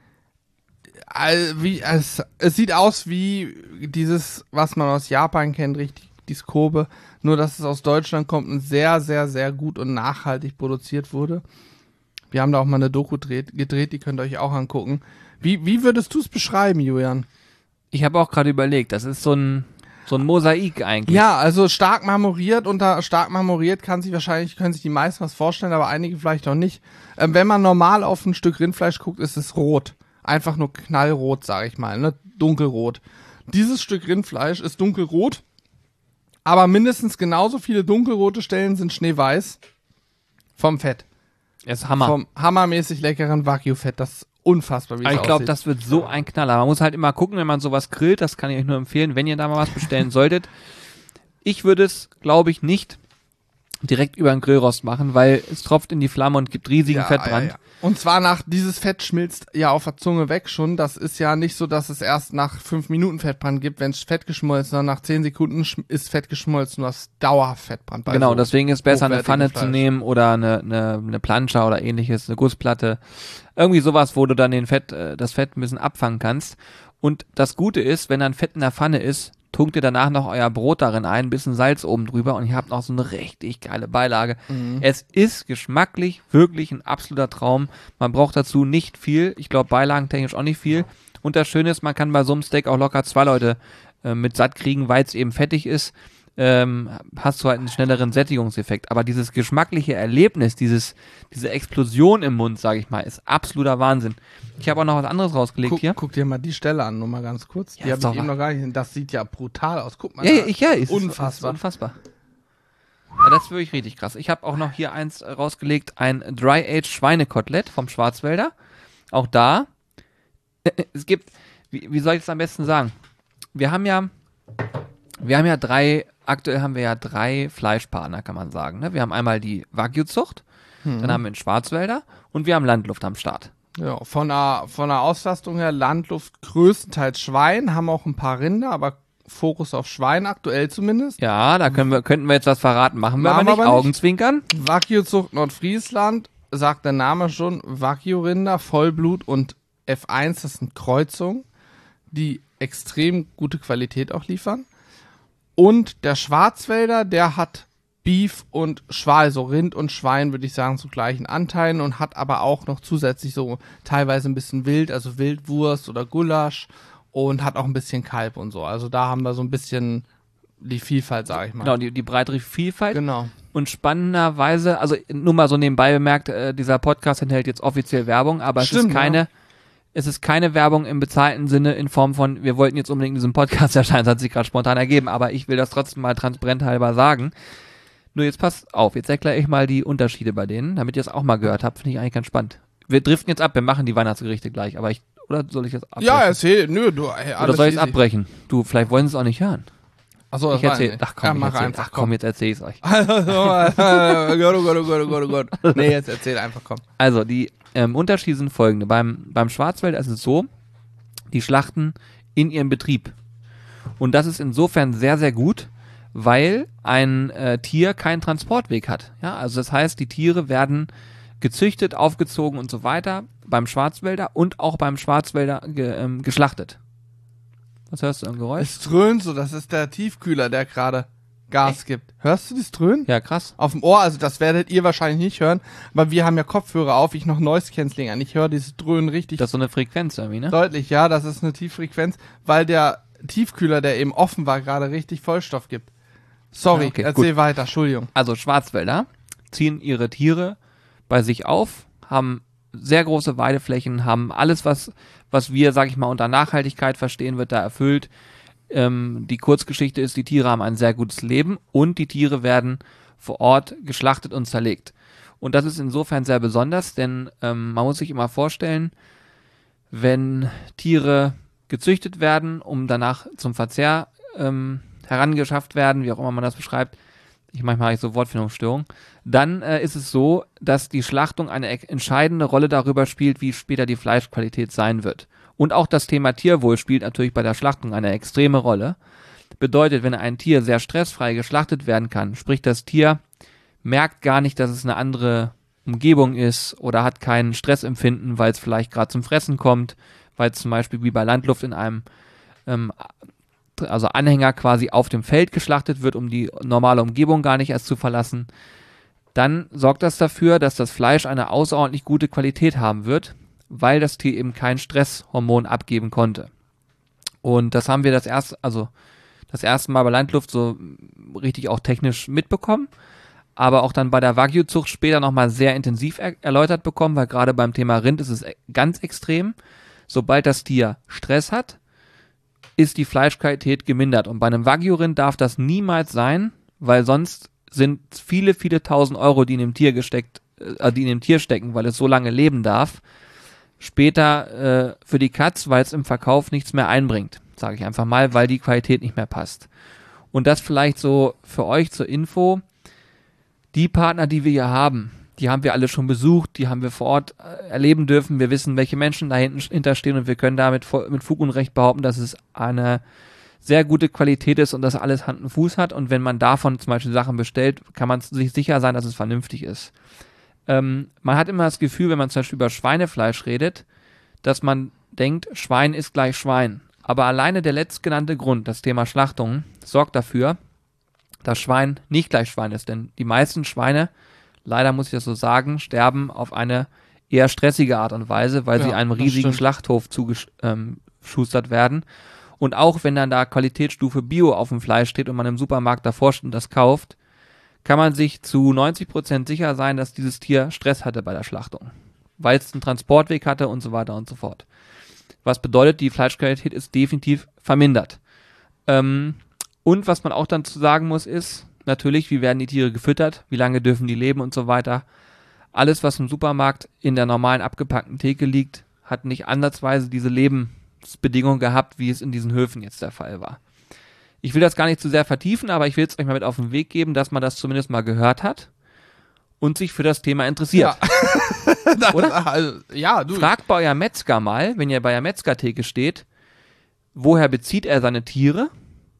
äh, wie, es, es sieht aus wie dieses, was man aus Japan kennt, richtig, dieses Kobe. Nur, dass es aus Deutschland kommt und sehr, sehr, sehr gut und nachhaltig produziert wurde. Wir haben da auch mal eine Doku gedreht, gedreht die könnt ihr euch auch angucken. Wie, wie würdest du es beschreiben, Julian? Ich habe auch gerade überlegt, das ist so ein, so ein Mosaik eigentlich. Ja, also stark marmoriert. Unter stark marmoriert kann sich wahrscheinlich, können sich die meisten was vorstellen, aber einige vielleicht auch nicht. Ähm, wenn man normal auf ein Stück Rindfleisch guckt, ist es rot. Einfach nur knallrot, sage ich mal, ne? Dunkelrot. Dieses Stück Rindfleisch ist dunkelrot, aber mindestens genauso viele dunkelrote Stellen sind schneeweiß vom Fett. Das ist Hammer. Vom hammermäßig leckeren Wagyu-Fett. Das ist unfassbar, wie es Aber ich glaube, aussieht. das wird so ein Knaller. Man muss halt immer gucken, wenn man sowas grillt, das kann ich euch nur empfehlen, wenn ihr da mal was bestellen solltet. Ich würde es, glaube ich, nicht direkt über den Grillrost machen, weil es tropft in die Flamme und gibt riesigen Fettbrand. Ja, ja. Und zwar nach, dieses Fett schmilzt ja auf der Zunge weg schon. Das ist ja nicht so, dass es erst nach fünf Minuten Fettbrand gibt, wenn es Fett geschmolzen, sondern nach zehn Sekunden sch- ist Fett geschmolzen, du hast dauerhaft Fettbrand. bei Genau, so deswegen ist besser, eine hochwertigem Pfanne Fleisch. zu nehmen oder eine, eine, eine Planscher oder ähnliches, eine Gussplatte. Irgendwie sowas, wo du dann den Fett, äh, das Fett ein bisschen abfangen kannst. Und das Gute ist, wenn dann Fett in der Pfanne ist, tunkt ihr danach noch euer Brot darin ein, ein bisschen Salz oben drüber und ihr habt noch so eine richtig geile Beilage. Mhm. Es ist geschmacklich wirklich ein absoluter Traum. Man braucht dazu nicht viel. Ich glaube, beilagentechnisch auch nicht viel. Und das Schöne ist, man kann bei so einem Steak auch locker zwei Leute äh, mit satt kriegen, weil es eben fettig ist. Ähm, hast du halt einen schnelleren Sättigungseffekt. Aber dieses geschmackliche Erlebnis, dieses, diese Explosion im Mund, sage ich mal, ist absoluter Wahnsinn. Ich habe auch noch was anderes rausgelegt Guck, hier. guck dir mal die Stelle an, nur mal ganz kurz. Ja, die ist habe doch ich eben wahr. noch gar nicht. Das sieht ja brutal aus. Guck mal. Ja, da. ja, ich, ja, ist Unfassbar. Ist unfassbar. Ja, das ist wirklich richtig krass. Ich habe auch noch hier eins äh, rausgelegt, ein Dry-Aged Schweinekotelett vom Schwarzwälder. Auch da, äh, es gibt, wie, wie soll ich es am besten sagen? Wir haben ja, wir haben ja drei, aktuell haben wir ja drei Fleischpartner, kann man sagen. Ne? Wir haben einmal die Wagyu-Zucht, Mhm. dann haben wir den Schwarzwälder und wir haben Landluft am Start. Ja, von der, von der Auslastung her Landluft größtenteils Schwein, haben auch ein paar Rinder, aber Fokus auf Schwein, aktuell zumindest. Ja, da können wir, könnten wir jetzt was verraten, machen wir Machen aber wir nicht, aber nicht. Augenzwinkern. Wagyu-Zucht Nordfriesland, sagt der Name schon, Wagyu-Rinder, Vollblut und F eins, das sind Kreuzungen, die extrem gute Qualität auch liefern. Und der Schwarzwälder, der hat Beef und Schwein, also Rind und Schwein, würde ich sagen, zu gleichen Anteilen und hat aber auch noch zusätzlich so teilweise ein bisschen Wild, also Wildwurst oder Gulasch und hat auch ein bisschen Kalb und so. Also da haben wir so ein bisschen die Vielfalt, sage ich mal. Genau, die, die breitere Vielfalt. Genau. Und spannenderweise, also nur mal so nebenbei bemerkt, äh, dieser Podcast enthält jetzt offiziell Werbung, aber es Stimmt, ist keine, ja. es ist keine Werbung im bezahlten Sinne in Form von, wir wollten jetzt unbedingt in diesem Podcast erscheinen, das hat sich gerade spontan ergeben, aber ich will das trotzdem mal transparent halber sagen. Nur jetzt passt auf, jetzt erkläre ich mal die Unterschiede bei denen, damit ihr es auch mal gehört habt, finde ich eigentlich ganz spannend. Wir driften jetzt ab, wir machen die Weihnachtsgerichte gleich, aber ich, oder soll ich das abbrechen? Ja, erzähl, nö, du, ey, Oder alles soll ich es easy. abbrechen? Du, vielleicht wollen sie es auch nicht hören. Achso, das Ich erzähl, war ach komm, ja, ich mach erzähl, einfach, ach komm, jetzt erzähl ich's euch. oh Gott, oh Gott, oh Gott, oh Gott, oh Gott. Nee, jetzt erzähl einfach, komm. Also, die ähm, Unterschiede sind folgende. Beim, beim Schwarzwälder ist es so, die schlachten in ihrem Betrieb. Und das ist insofern sehr, sehr gut, weil ein äh, Tier keinen Transportweg hat. Ja, also das heißt, die Tiere werden gezüchtet, aufgezogen und so weiter beim Schwarzwälder und auch beim Schwarzwälder ge, ähm, geschlachtet. Was hörst du am Geräusch? Es dröhnt so, das ist der Tiefkühler, der gerade Gas gibt. Hörst du das Dröhnen? Ja, krass. Auf dem Ohr, also das werdet ihr wahrscheinlich nicht hören, aber wir haben ja Kopfhörer auf, ich noch Noise Cancelling an. Ich höre dieses Dröhnen richtig Das ist so eine Frequenz irgendwie, ne? deutlich, ja, das ist eine Tieffrequenz, weil der Tiefkühler, der eben offen war, gerade richtig Vollstoff gibt. Sorry, Ja, okay, erzähl gut. weiter, Entschuldigung. Also Schwarzwälder ziehen ihre Tiere bei sich auf, haben sehr große Weideflächen, haben alles, was, was wir, sag ich mal, unter Nachhaltigkeit verstehen, wird da erfüllt. Ähm, die Kurzgeschichte ist, die Tiere haben ein sehr gutes Leben und die Tiere werden vor Ort geschlachtet und zerlegt. Und das ist insofern sehr besonders, denn ähm, man muss sich immer vorstellen, wenn Tiere gezüchtet werden, um danach zum Verzehr ähm, herangeschafft werden, wie auch immer man das beschreibt, ich manchmal habe ich so Wortfindungsstörung, dann äh, ist es so, dass die Schlachtung eine e- entscheidende Rolle darüber spielt, wie später die Fleischqualität sein wird. Und auch das Thema Tierwohl spielt natürlich bei der Schlachtung eine extreme Rolle. Bedeutet, wenn ein Tier sehr stressfrei geschlachtet werden kann, sprich das Tier merkt gar nicht, dass es eine andere Umgebung ist oder hat kein Stressempfinden, weil es vielleicht gerade zum Fressen kommt, weil es zum Beispiel wie bei Landluft in einem ähm, also Anhänger quasi auf dem Feld geschlachtet wird, um die normale Umgebung gar nicht erst zu verlassen, dann sorgt das dafür, dass das Fleisch eine außerordentlich gute Qualität haben wird, weil das Tier eben kein Stresshormon abgeben konnte. Und das haben wir das erste, also das erste Mal bei Landluft so richtig auch technisch mitbekommen, aber auch dann bei der Wagyu-Zucht später nochmal sehr intensiv er- erläutert bekommen, weil gerade beim Thema Rind ist es e- ganz extrem. Sobald das Tier Stress hat, ist die Fleischqualität gemindert. Und bei einem Wagyu-Rind darf das niemals sein, weil sonst sind viele, viele tausend Euro, die in dem Tier gesteckt, äh, die in dem Tier stecken, weil es so lange leben darf, später äh, für die Katz, weil es im Verkauf nichts mehr einbringt, sage ich einfach mal, weil die Qualität nicht mehr passt. Und das vielleicht so für euch zur Info. Die Partner, die wir hier haben, die haben wir alle schon besucht, die haben wir vor Ort äh, erleben dürfen. Wir wissen, welche Menschen dahinter stehen und wir können damit vo- mit Fug und Recht behaupten, dass es eine sehr gute Qualität ist und dass alles Hand und Fuß hat. Und wenn man davon zum Beispiel Sachen bestellt, kann man sich sicher sein, dass es vernünftig ist. Ähm, man hat immer das Gefühl, wenn man zum Beispiel über Schweinefleisch redet, dass man denkt, Schwein ist gleich Schwein. Aber alleine der letztgenannte Grund, das Thema Schlachtung, sorgt dafür, dass Schwein nicht gleich Schwein ist. Denn die meisten Schweine, leider muss ich das so sagen, sterben auf eine eher stressige Art und Weise, weil Ja, sie einem das riesigen stimmt. Schlachthof zugeschustert werden. Und auch wenn dann da Qualitätsstufe Bio auf dem Fleisch steht und man im Supermarkt davor steht und das kauft, kann man sich zu neunzig Prozent sicher sein, dass dieses Tier Stress hatte bei der Schlachtung, weil es einen Transportweg hatte und so weiter und so fort. Was bedeutet, die Fleischqualität ist definitiv vermindert. Ähm, und was man auch dann zu sagen muss, ist natürlich, wie werden die Tiere gefüttert, wie lange dürfen die leben und so weiter. Alles, was im Supermarkt in der normalen abgepackten Theke liegt, hat nicht ansatzweise diese Lebensbedingungen gehabt, wie es in diesen Höfen jetzt der Fall war. Ich will das gar nicht zu sehr vertiefen, aber ich will es euch mal mit auf den Weg geben, dass man das zumindest mal gehört hat und sich für das Thema interessiert. Ja. Das- Oder? Also, ja, du. Fragt bei euer Metzger mal, wenn ihr bei der Metzgertheke steht, woher bezieht er seine Tiere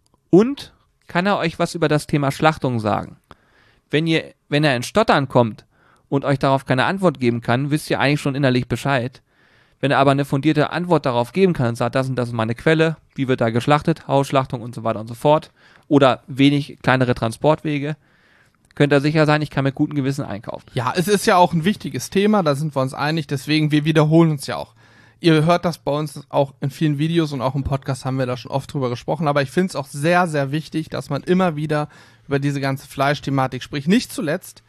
und kann er euch was über das Thema Schlachtung sagen? Wenn ihr, wenn er in Stottern kommt und euch darauf keine Antwort geben kann, wisst ihr eigentlich schon innerlich Bescheid. Wenn er aber eine fundierte Antwort darauf geben kann und sagt, das und das ist meine Quelle, wie wird da geschlachtet, Hausschlachtung und so weiter und so fort, oder wenig kleinere Transportwege, könnt ihr sicher sein, ich kann mit gutem Gewissen einkaufen. Ja, es ist ja auch ein wichtiges Thema, da sind wir uns einig, deswegen, wir wiederholen uns ja auch. Ihr hört das bei uns auch in vielen Videos und auch im Podcast haben wir da schon oft drüber gesprochen, aber ich finde es auch sehr, sehr wichtig, dass man immer wieder über diese ganze Fleischthematik spricht. Nicht zuletzt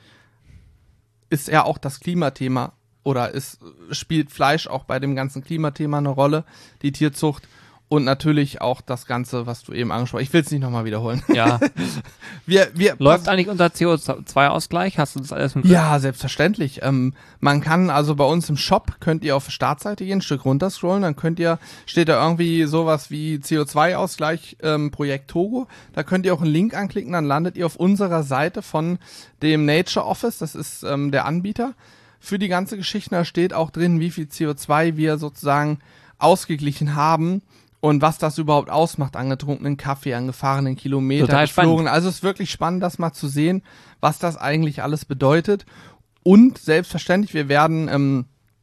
ist ja auch das Klimathema oder ist, spielt Fleisch auch bei dem ganzen Klimathema eine Rolle, die Tierzucht. Und natürlich auch das Ganze, was du eben angesprochen hast. Ich will es nicht nochmal wiederholen. Ja. wir, wir, Läuft pass- eigentlich unser C O zwei Ausgleich? Hast du das alles im Griff? Ja, selbstverständlich. Ähm, man kann also bei uns im Shop, könnt ihr auf die Startseite gehen, ein Stück runterscrollen, dann könnt ihr, steht da irgendwie sowas wie C O zwei Ausgleich ähm, Projekt Togo. Da könnt ihr auch einen Link anklicken, dann landet ihr auf unserer Seite von dem Nature Office, das ist ähm, der Anbieter für die ganze Geschichte. Da steht auch drin, wie viel C O zwei wir sozusagen ausgeglichen haben. Und was das überhaupt ausmacht, angetrunkenen Kaffee, an gefahrenen Kilometern, Total geflogen. spannend. Also es ist wirklich spannend, das mal zu sehen, was das eigentlich alles bedeutet. Und selbstverständlich, wir werden ähm,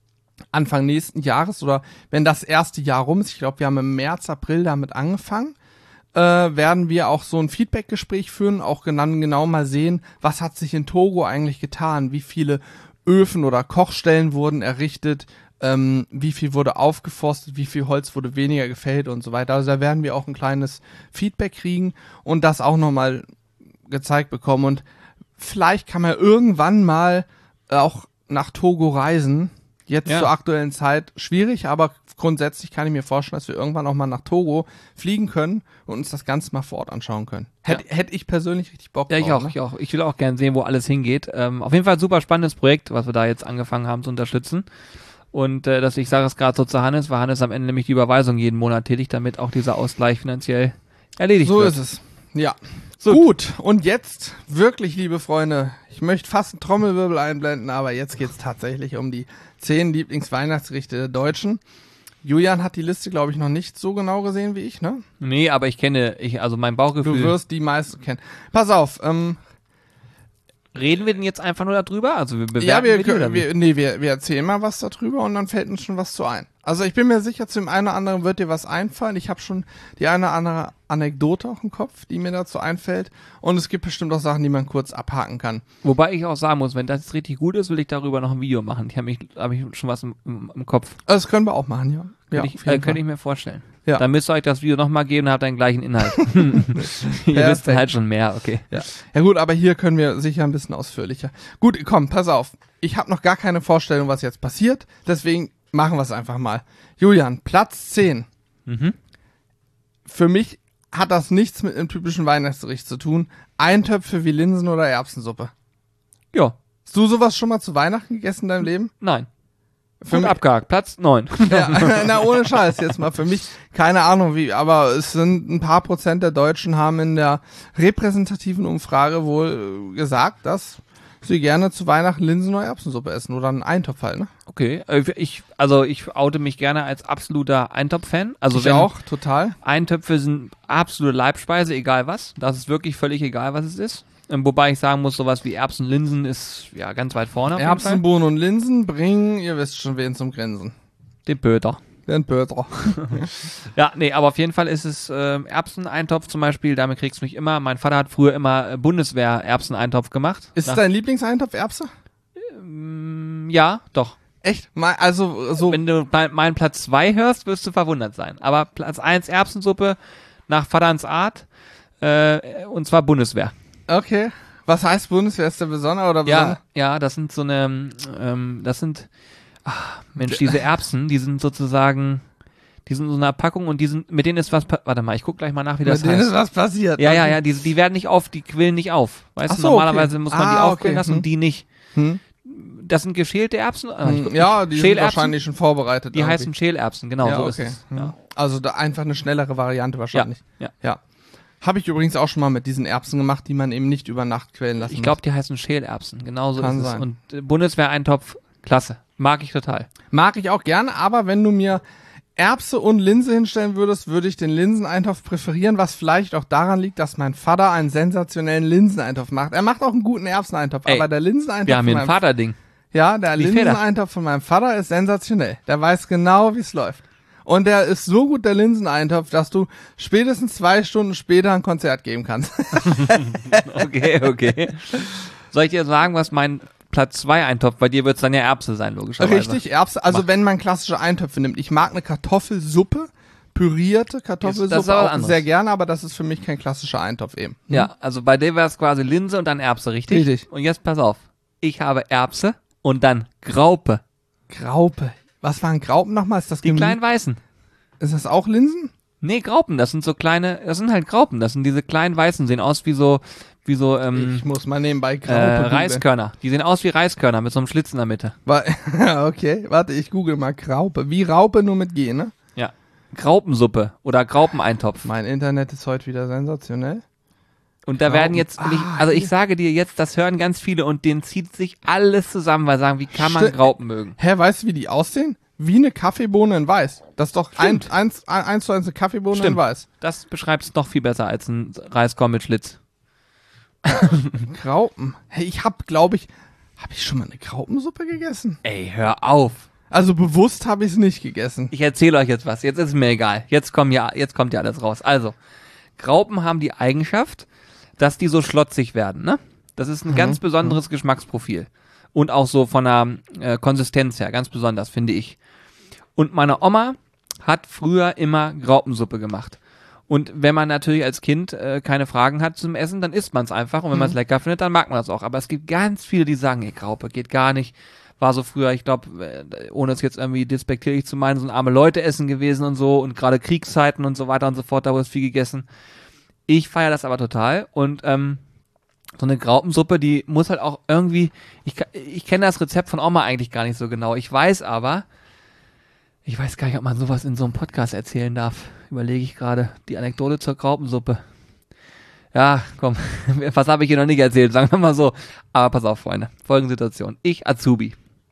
Anfang nächsten Jahres oder wenn das erste Jahr rum ist, ich glaube, wir haben im März, April damit angefangen, äh, werden wir auch so ein Feedback-Gespräch führen, auch genau, genau mal sehen, was hat sich in Togo eigentlich getan, wie viele Öfen oder Kochstellen wurden errichtet, Ähm, wie viel wurde aufgeforstet, wie viel Holz wurde weniger gefällt und so weiter. Also da werden wir auch ein kleines Feedback kriegen und das auch nochmal gezeigt bekommen. Und vielleicht kann man irgendwann mal auch nach Togo reisen. Jetzt Ja. zur aktuellen Zeit schwierig, aber grundsätzlich kann ich mir vorstellen, dass wir irgendwann auch mal nach Togo fliegen können und uns das Ganze mal vor Ort anschauen können. Hätte Ja. hätt ich persönlich richtig Bock Ja, drauf. ich auch, ne? ich auch. Ich will auch gerne sehen, wo alles hingeht. Ähm, auf jeden Fall ein super spannendes Projekt, was wir da jetzt angefangen haben zu unterstützen. Und äh, dass ich sage es gerade so zu Hannes, weil Hannes am Ende nämlich die Überweisung jeden Monat tätigt, damit auch dieser Ausgleich finanziell erledigt So wird. ist es. Ja. So. Gut, und jetzt wirklich, liebe Freunde, ich möchte fast einen Trommelwirbel einblenden, aber jetzt geht's tatsächlich um die zehn Lieblingsweihnachtsgerichte der Deutschen. Julian hat die Liste, glaube ich, noch nicht so genau gesehen wie ich, ne? Nee, aber ich kenne, ich, also mein Du Bauchgefühl. wirst die meisten kennen. Pass auf, ähm, Reden wir denn jetzt einfach nur darüber? Also wir bewerten ja, wir, die, oder können, wie? wir, nee, wir, wir erzählen mal was darüber und dann fällt uns schon was zu ein. Also ich bin mir sicher, zu dem einen oder anderen wird dir was einfallen. Ich habe schon die eine oder andere Anekdote auch im Kopf, die mir dazu einfällt. Und es gibt bestimmt auch Sachen, die man kurz abhaken kann. Wobei ich auch sagen muss, wenn das richtig gut ist, will ich darüber noch ein Video machen. Ich habe mich, habe ich schon was im, im, im Kopf. Das können wir auch machen, ja. Ja, Könnte ich, auf jeden äh, könnte Fall. ich mir vorstellen. Ja. Dann müsst ihr euch das Video nochmal geben und habt den gleichen Inhalt. Ihr wisst dann halt schon mehr, okay. Ja. Ja gut, aber hier können wir sicher ein bisschen ausführlicher. Gut, komm, pass auf. Ich habe noch gar keine Vorstellung, was jetzt passiert. Deswegen machen wir es einfach mal. Julian, Platz zehn. Mhm. Für mich hat das nichts mit einem typischen Weihnachtsgericht zu tun. Eintöpfe wie Linsen- oder Erbsensuppe. Ja, Hast du sowas schon mal zu Weihnachten gegessen in deinem Leben? nein. Für Gut mich, abgehakt. Platz neun. ja, na ohne Scheiß jetzt mal. Für mich, keine Ahnung wie, aber es sind ein paar Prozent der Deutschen haben in der repräsentativen Umfrage wohl äh, gesagt, dass sie gerne zu Weihnachten Linsen- oder Erbsensuppe essen oder einen Eintopf halt, ne? Okay, äh, ich, also ich oute mich gerne als absoluter Eintopf-Fan. Also Ich wenn auch, total. Eintöpfe sind absolute Leibspeise, egal was. Das ist wirklich völlig egal, was es ist. Ähm, Wobei ich sagen muss, sowas wie Erbsen, Linsen ist ja ganz weit vorne auf jeden Erbsen, Fall. Bohnen und Linsen bringen, ihr wisst schon, wen zum Grinsen. Den Böter. Den Böter. Ja, nee, aber auf jeden Fall ist es ähm, Erbseneintopf zum Beispiel, damit kriegst du mich immer. Mein Vater hat früher immer äh, Bundeswehr-Erbseneintopf gemacht. Ist Nach- dein Lieblingseintopf Erbse? Mm, Ja, doch. Echt? Mal, also so. Wenn du mein, meinen Platz zwei hörst, wirst du verwundert sein. Aber Platz eins Erbsensuppe nach Vaterns Art, äh, und zwar Bundeswehr. Okay. Was heißt Bundeswehr? Ist der besondere oder Ja, besondere? ja, das sind so eine, ähm, das sind, ach, Mensch, diese Erbsen, die sind sozusagen, die sind in so einer Packung und die sind, mit denen ist was, pa- warte mal, ich guck gleich mal nach, wie das Mit denen heißt. ist was passiert. Ja, ja, Okay. ja, die, die werden nicht auf, die quillen nicht auf. Weißt Ach du, so, normalerweise okay. muss man die Ah, aufquillen okay. lassen Hm. und die nicht. Hm? Das sind geschälte Erbsen? Ah, ich Hm, guck- Ja, die sind Schälerbsen? wahrscheinlich schon vorbereitet. Die irgendwie. heißen Schälerbsen, genau, ja, so okay. ist es. Hm. Ja. Also da einfach eine schnellere Variante wahrscheinlich. Ja, Ja. Habe ich übrigens auch schon mal mit diesen Erbsen gemacht, die man eben nicht über Nacht quellen lassen Ich glaube, die heißen Schälerbsen, genau so Kann ist es. sein. Und äh, Bundeswehreintopf, klasse. Mag ich total. muss. Mag ich auch gerne, aber wenn du mir Erbse und Linse hinstellen würdest, würde ich den Linseneintopf präferieren, was vielleicht auch daran liegt, dass mein Vater einen sensationellen Linseneintopf macht. Er macht auch einen guten Erbseneintopf, Ey, aber der Linseneintopf Wir haben von hier ein meinem Vaterding. Ja, der Wie Feder. Linseneintopf von meinem Vater ist sensationell. Der weiß genau, wie es läuft. Und der ist so gut, der Linseneintopf, dass du spätestens zwei Stunden später ein Konzert geben kannst. Okay, okay. Soll ich dir sagen, was mein Platz zwei Eintopf, bei dir wird es dann ja Erbse sein, logischerweise. Richtig, Erbse. Also Mach. wenn man klassische Eintöpfe nimmt. Ich mag eine Kartoffelsuppe, pürierte Das Kartoffelsuppe ist aber was auch anderes. sehr gerne, aber das ist für mich kein klassischer Eintopf eben. Ja, also bei dir wäre es quasi Linse und dann Erbse, richtig? Richtig. Und jetzt pass auf. Ich habe Erbse und dann Graupe. Graupe. Was waren Graupen nochmal? Ist das Die Gemü- kleinen Weißen. Ist das auch Linsen? Nee, Graupen, das sind so kleine, das sind halt Graupen, das sind diese kleinen Weißen, sehen aus wie so, wie so, ähm, Ich muss mal nebenbei Graupe äh, googeln. Reiskörner. Die sehen aus wie Reiskörner mit so einem Schlitz in der Mitte. Wa- Okay, warte, ich google mal Graupe. Wie Raupe, nur mit G, ne? Ja. Graupensuppe oder Graupeneintopf. Mein Internet ist heute wieder sensationell. Und da Graupen. werden jetzt, und ich, Ah, also ich hier. sage dir jetzt, das hören ganz viele und denen zieht sich alles zusammen, weil sie sagen, wie kann man Sti- Graupen mögen? Hä, weißt du, wie die aussehen? Wie eine Kaffeebohne in Weiß. Das ist doch ein, Stimmt. eins, ein, eins zu eins eine Kaffeebohne in Stimmt. Weiß. Das beschreibt es noch viel besser als ein Reiskorn mit Schlitz. Graupen. Hey, ich hab, glaube ich, habe ich schon mal eine Graupensuppe gegessen? Ey, hör auf. Also bewusst habe ich es nicht gegessen. Ich erzähle euch jetzt was. Jetzt ist es mir egal. Jetzt, kommen ja, jetzt kommt ja alles raus. Also, Graupen haben die Eigenschaft, dass die so schlotzig werden, ne? Das ist ein Mhm. ganz besonderes Geschmacksprofil. Und auch so von der äh, Konsistenz her, ganz besonders, finde ich. Und meine Oma hat früher immer Graupensuppe gemacht. Und wenn man natürlich als Kind äh, keine Fragen hat zum Essen, dann isst man es einfach. Und wenn man es lecker findet, dann mag man das auch. Aber es gibt ganz viele, die sagen, ey, Graupe geht gar nicht. War so früher, ich glaube, äh, ohne es jetzt irgendwie despektierlich zu meinen, so ein arme Leute essen gewesen und so. Und gerade Kriegszeiten und so weiter und so fort, da wurde es viel gegessen. Ich feiere das aber total. Und ähm, so eine Graupensuppe, die muss halt auch irgendwie, ich, ka- ich kenne das Rezept von Oma eigentlich gar nicht so genau. Ich weiß aber, ich weiß gar nicht, ob man sowas in so einem Podcast erzählen darf. Überlege ich gerade. Die Anekdote zur Graupensuppe. Ja, komm, was habe ich hier noch nicht erzählt, sagen wir mal so. Aber pass auf, Freunde, folgende Situation. Ich, Azubi.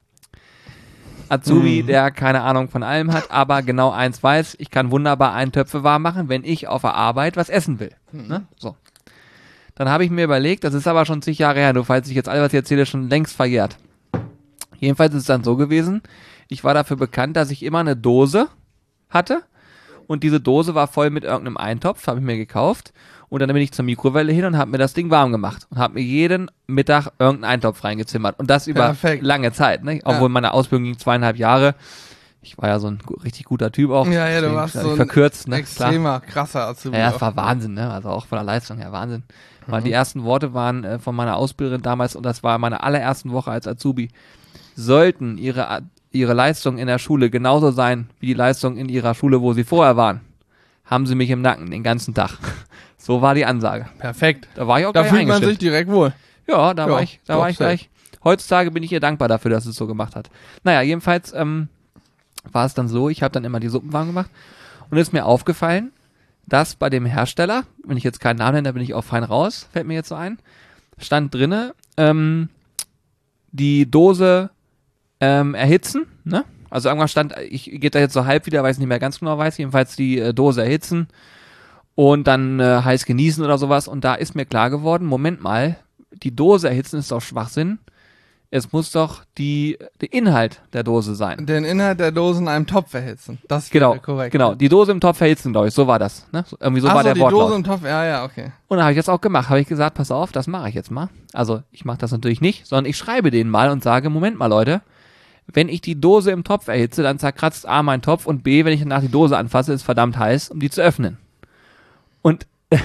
Azubi, Mhm. der keine Ahnung von allem hat, aber genau eins weiß, ich kann wunderbar Eintöpfe warm machen, wenn ich auf der Arbeit was essen will. Ne? So. Dann habe ich mir überlegt, das ist aber schon zig Jahre her, nur falls ich jetzt alles, was ich erzähle, schon längst verjährt. Jedenfalls ist es dann so gewesen, ich war dafür bekannt, dass ich immer eine Dose hatte und diese Dose war voll mit irgendeinem Eintopf, habe ich mir gekauft und dann bin ich zur Mikrowelle hin und habe mir das Ding warm gemacht und habe mir jeden Mittag irgendeinen Eintopf reingezimmert und das über Perfekt. lange Zeit, ne? Obwohl Ja. meine Ausbildung ging zweieinhalb Jahre. Ich war ja so ein gu- richtig guter Typ auch. Ja, ja, du deswegen warst hab so ich ein verkürzt, ne? Klar. extremer, krasser Azubi. Ja, es war Wahnsinn, ne? Also auch von der Leistung her Wahnsinn. Weil Mhm. die ersten Worte waren äh, von meiner Ausbilderin damals und das war meine allerersten Woche als Azubi. Sollten ihre, A- ihre Leistungen in der Schule genauso sein wie die Leistungen in ihrer Schule, wo sie vorher waren, haben sie mich im Nacken den ganzen Tag. So war die Ansage. Perfekt. Da war ich auch Da gleich fühlt man eingestimmt. sich direkt wohl. Ja, da Ja, war ich, da doch, war ich safe. gleich. Heutzutage bin ich ihr dankbar dafür, dass es so gemacht hat. Naja, jedenfalls ähm, war es dann so, ich habe dann immer die Suppen warm gemacht und ist mir aufgefallen, dass bei dem Hersteller, wenn ich jetzt keinen Namen nenne, da bin ich auch fein raus, fällt mir jetzt so ein, stand drinne, ähm, die Dose ähm, erhitzen, ne? Also irgendwas stand, ich gehe da jetzt so halb wieder, weil ich es nicht mehr ganz genau weiß, jedenfalls die äh, Dose erhitzen und dann äh, heiß genießen oder sowas und da ist mir klar geworden, Moment mal, die Dose erhitzen ist doch Schwachsinn, es muss doch die, der Inhalt der Dose sein. Den Inhalt der Dose in einem Topf erhitzen. Das Genau, wäre korrekt. genau, die Dose im Topf erhitzen, glaube ich, so war das, ne? So, irgendwie so Ach war so, der die Wortlaut. Dose im Topf, ja, ja, okay. Und dann habe ich das auch gemacht. Habe ich gesagt, pass auf, das mache ich jetzt mal. Also ich mache das natürlich nicht, sondern ich schreibe denen mal und sage, Moment mal Leute, wenn ich die Dose im Topf erhitze, dann zerkratzt A mein Topf und B, wenn ich danach die Dose anfasse, ist verdammt heiß, um die zu öffnen. Und das